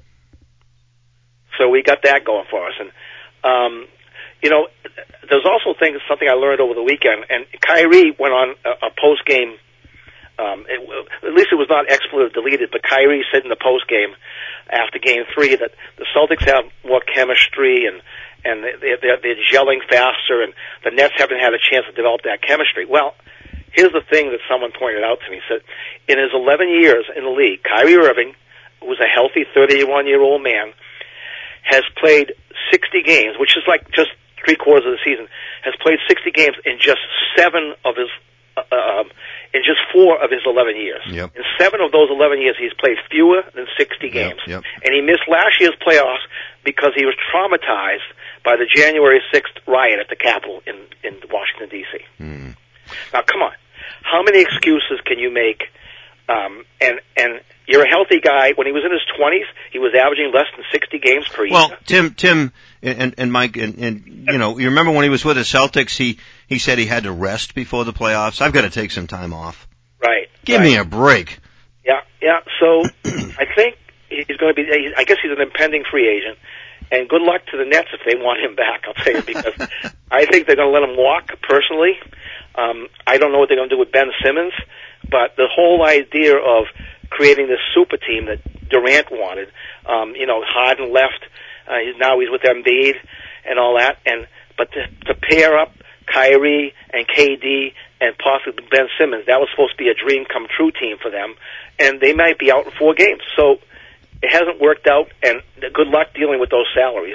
So we got that going for us. And, um, you know, there's also things, something I learned over the weekend, and Kyrie went on a, a post-game Um, it, at least it was not expletive deleted, but Kyrie said in the post game after game three that the Celtics have more chemistry and, and they're, they're, they're gelling faster, and the Nets haven't had a chance to develop that chemistry. Well, here's the thing that someone pointed out to me. He said, in his eleven years in the league, Kyrie Irving, who's a healthy thirty-one-year-old man, has played sixty games, which is like just three quarters of the season, has played sixty games in just seven of his, uh, um, in just four of his eleven years. Yep. In seven of those eleven years, he's played fewer than sixty games. Yep, yep. And he missed last year's playoffs because he was traumatized by the January sixth riot at the Capitol in, in Washington, D C Mm. Now, come on. How many excuses can you make? Um, and, and you're a healthy guy. When he was in his twenties, he was averaging less than sixty games per year. Well, Tim, Tim, and, and Mike, and, and, you know, you remember when he was with the Celtics, he, he said he had to rest before the playoffs. I've got to take some time off. Right. Give right. me a break. Yeah, yeah. So I think he's going to be, I guess he's an impending free agent. And good luck to the Nets if they want him back, I'll tell you, because I think they're going to let him walk, personally. Um, I don't know what they're going to do with Ben Simmons, but the whole idea of creating this super team that Durant wanted, um, you know, Harden left, uh, he's, now he's with Embiid and all that, and but to, to pair up Kyrie and K D and possibly Ben Simmons, that was supposed to be a dream come true team for them, and they might be out in four games. So it hasn't worked out, and good luck dealing with those salaries.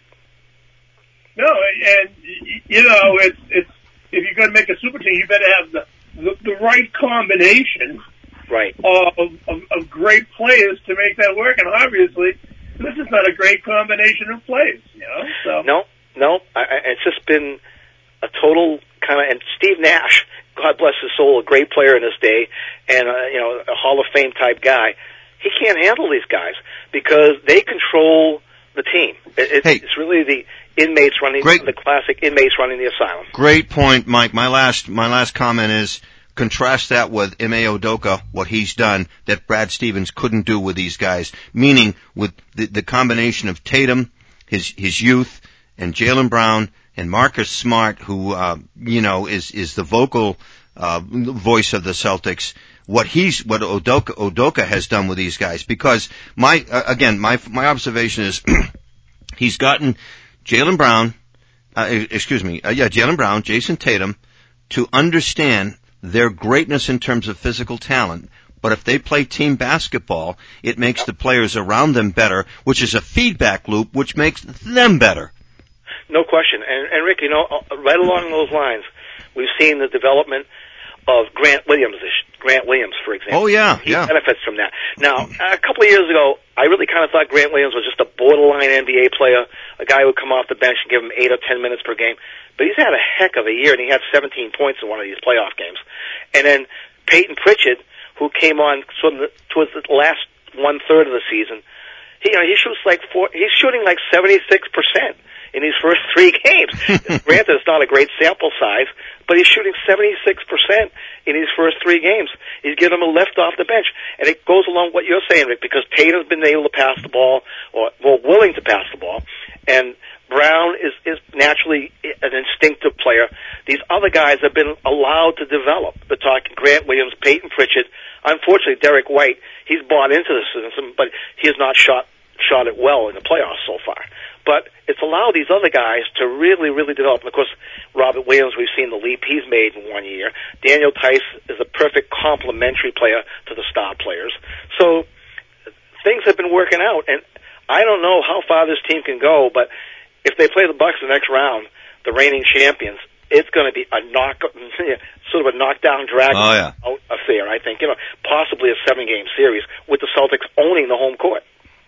No, and you know, it's it's if you're going to make a super team, you better have the the, the right combination, right, of, of of great players to make that work. And obviously, this is not a great combination of players, you know. So no, no, I, I, it's just been a total kind of. And Steve Nash, God bless his soul, a great player in his day, and uh, you know, a Hall of Fame type guy. He can't handle these guys because they control the team. It, it, hey. It's really the inmates running, Great. the classic inmates running the asylum. Great point, Mike. My last, my last comment is contrast that with Ime Udoka, what he's done that Brad Stevens couldn't do with these guys. Meaning with the, the combination of Tatum, his, his youth, and Jaylen Brown, and Marcus Smart, who, uh, you know, is, is the vocal, uh, voice of the Celtics. What he's, what Udoka, Udoka has done with these guys, because my, uh, again, my, my observation is he's gotten Jaylen Brown, uh, excuse me, uh, yeah, Jaylen Brown, Jason Tatum, to understand their greatness in terms of physical talent. But if they play team basketball, it makes the players around them better, which is a feedback loop, which makes them better. No question. And, and Rick, you know, right along those lines, we've seen the development of Grant Williams, Grant Williams, for example. Oh, yeah, he yeah. benefits from that. Now, a couple of years ago, I really kind of thought Grant Williams was just a borderline N B A player, a guy who would come off the bench and give him eight or ten minutes per game. But he's had a heck of a year, and he had seventeen points in one of these playoff games. And then Peyton Pritchard, who came on sort of the, towards the last one-third of the season, he, you know, he shoots like four, he's shooting like seventy-six percent. In these first three games. Granted, it's not a great sample size, but he's shooting seventy-six percent in his first three games. He's giving them a lift off the bench. And it goes along what you're saying, Rick, because Tatum's been able to pass the ball, or more willing to pass the ball, and Brown is, is naturally an instinctive player. These other guys have been allowed to develop. We're talking Grant Williams, Peyton Pritchard. Unfortunately, Derek White, he's bought into the system, but he has not shot shot it well in the playoffs so far. But it's allowed these other guys to really, really develop. And of course, Robert Williams, we've seen the leap he's made in one year. Daniel Tice is a perfect complementary player to the star players. So things have been working out. And I don't know how far this team can go, but if they play the Bucks the next round, the reigning champions, it's going to be a knock, sort of a knockdown drag oh, yeah. affair, I think. You know, possibly a seven-game series with the Celtics owning the home court.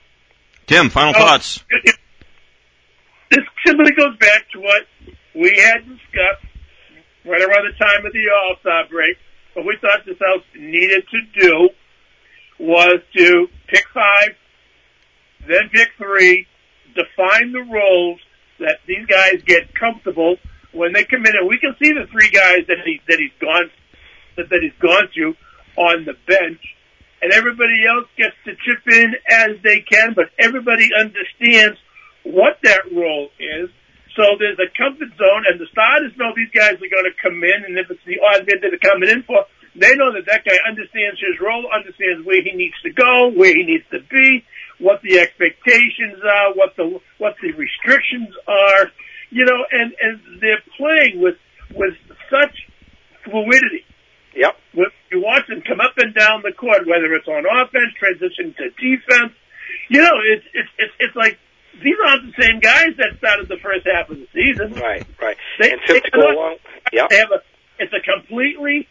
Tim, final oh, thoughts. It, This simply goes back to what we had discussed right around the time of the All-Star break. What we thought the Celtics needed to do was to pick five, then pick three, define the roles that these guys get comfortable when they come in. And we can see the three guys that he that he's gone that, that he's gone to on the bench, and everybody else gets to chip in as they can. But everybody understands what that role is. So there's a comfort zone, and the starters know these guys are going to come in, and if it's the odd bid that they're coming in for, They know that that guy understands his role, understands where he needs to go, where he needs to be, what the expectations are, what the what the restrictions are, you know, and, and they're playing with with such fluidity. Yep. When you watch them come up and down the court, whether it's on offense, transition to defense, you know, it's it's it's, it's like these aren't the same guys that started the first half of the season. Right, right. They, and to, they to go along, yeah. They have a, it's a completely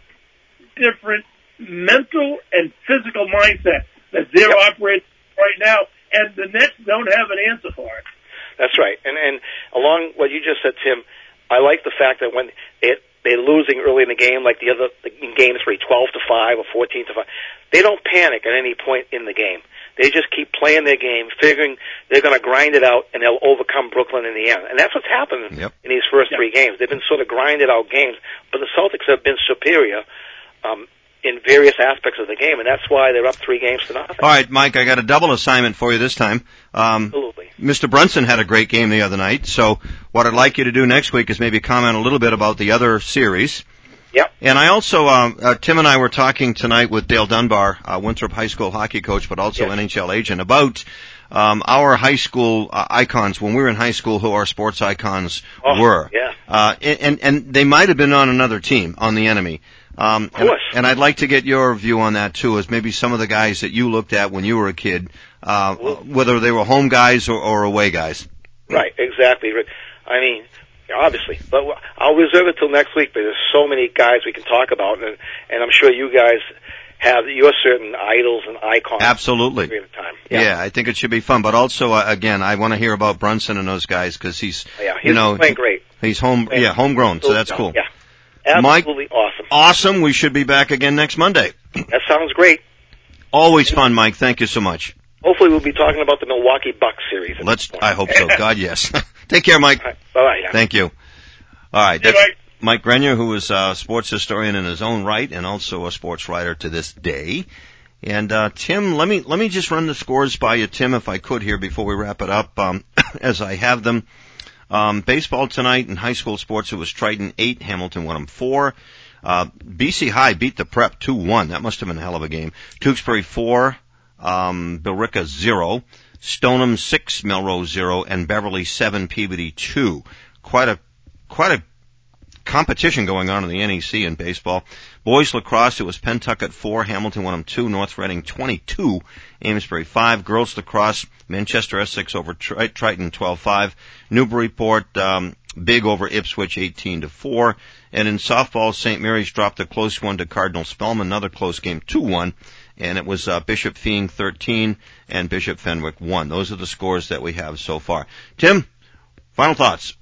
different mental and physical mindset that they're yep. operating right now, and the Nets don't have an answer for it. That's right. And and along what you just said, Tim, I like the fact that when it they're losing early in the game, like the other in games where twelve to five or fourteen to five, they don't panic at any point in the game. They just keep playing their game, figuring they're going to grind it out, and they'll overcome Brooklyn in the end. And that's what's happened yep. in these first yep. three games. They've been sort of grinded out games, but the Celtics have been superior um, in various aspects of the game, and that's why they're up three games to nothing. All right, Mike, I got a double assignment for you this time. Um, Absolutely. Mister Brunson had a great game the other night, so what I'd like you to do next week is maybe comment a little bit about the other series. Yep. And I also, um, uh, Tim and I were talking tonight with Dale Dunbar, uh, Winthrop High School hockey coach, but also yes. N H L agent, about um, our high school uh, icons when we were in high school, who our sports icons oh, were. Yeah. Uh, and, and they might have been on another team, on the enemy. Um, of course. And, and I'd like to get your view on that too, as maybe some of the guys that you looked at when you were a kid, uh, well, whether they were home guys or, or away guys. Right, exactly. I mean, obviously, but I'll reserve it till next week. But there's so many guys we can talk about, and, and I'm sure you guys have your certain idols and icons. Absolutely. Time. Yeah. yeah, I think it should be fun. But also, uh, again, I want to hear about Brunson and those guys because he's, yeah, he's you know, playing great. He's home, playing yeah, homegrown, so that's cool. Yeah, absolutely Mike, awesome. Awesome. We should be back again next Monday. That sounds great. Always fun, Mike. Thank you so much. Hopefully, we'll be talking about the Milwaukee Bucks series. Let's. I hope so. God, yes. Take care, Mike. Right. Bye-bye. Yeah. Thank you. All right. That's Mike. Mike Grenier, who is a sports historian in his own right and also a sports writer to this day. And uh, Tim, let me let me just run the scores by you, Tim, if I could here before we wrap it up, um, as I have them. Um, baseball tonight in high school sports, it was Triton eight, Hamilton Wenham four. Uh, B C High beat the Prep two one. That must have been a hell of a game. Tewksbury four, um, Billerica zero. Stoneham six, Melrose zero, and Beverly seven, Peabody two. Quite a quite a competition going on in the N E C in baseball. Boys lacrosse, it was Pentucket four, Hamilton Wenham two, North Reading twenty-two, Amesbury five. Girls lacrosse, Manchester Essex over Tri- Triton twelve five. Newburyport, um, big over Ipswich eighteen to four. And in softball, Saint Mary's dropped a close one to Cardinal Spellman, another close game, two one. And it was uh, Bishop Feing thirteen and Bishop Fenwick one. Those are the scores that we have so far. Tim, final thoughts?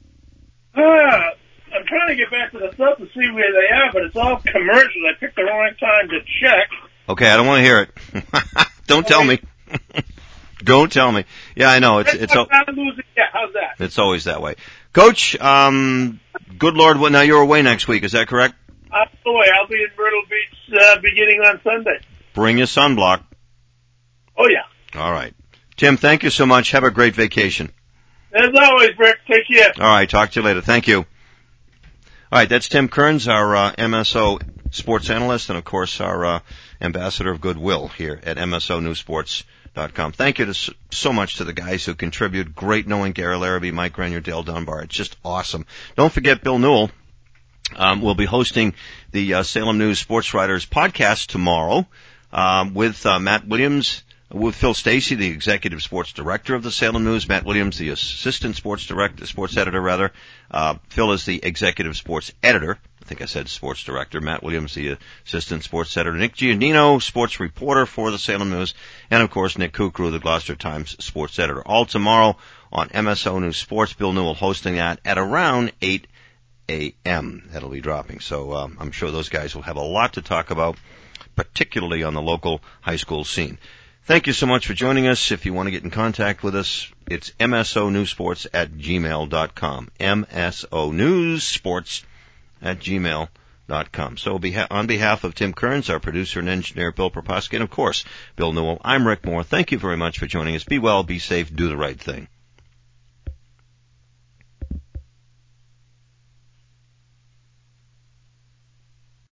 Uh, I'm trying to get back to the stuff to see where they are, but it's all commercials. I picked the wrong time to check. Okay, I don't want to hear it. Don't tell me. Don't tell me. Yeah, I know. It's it's. It's yeah, how's that? It's always that way. Coach, um, good Lord, what, now you're away next week, is that correct? I'm away. I'll be in Myrtle Beach uh, beginning on Sunday. Bring your sunblock. Oh, yeah. All right. Tim, thank you so much. Have a great vacation. As always, Rick, take care. All right, talk to you later. Thank you. All right, that's Tim Kearns, our uh, M S O sports analyst, and, of course, our uh, ambassador of goodwill here at M S O News Sports dot com. Thank you to, so much to the guys who contribute. Great knowing Gary Larrabee, Mike Grenier, Dale Dunbar. It's just awesome. Don't forget Bill Newell. Um, we'll be hosting the uh, Salem News Sports Writers podcast tomorrow um, with uh, Matt Williams, with Phil Stacey, the executive sports director of the Salem News, Matt Williams, the assistant sports director, sports editor rather. Uh, Phil is the executive sports editor. I think I said sports director. Matt Williams, the assistant sports editor. Nick Giannino, sports reporter for the Salem News. And, of course, Nick Kukru, the Gloucester Times sports editor. All tomorrow on M S O News Sports. Bill Newell hosting that at around eight a.m. That'll be dropping. So um, I'm sure those guys will have a lot to talk about, particularly on the local high school scene. Thank you so much for joining us. If you want to get in contact with us, it's M S O News Sports at gmail dot com. M S O News Sports at gmail dot com. So on behalf of Tim Kearns, our producer and engineer, Bill Proposki, and of course, Bill Newell, I'm Rick Moore. Thank you very much for joining us. Be well, be safe, do the right thing.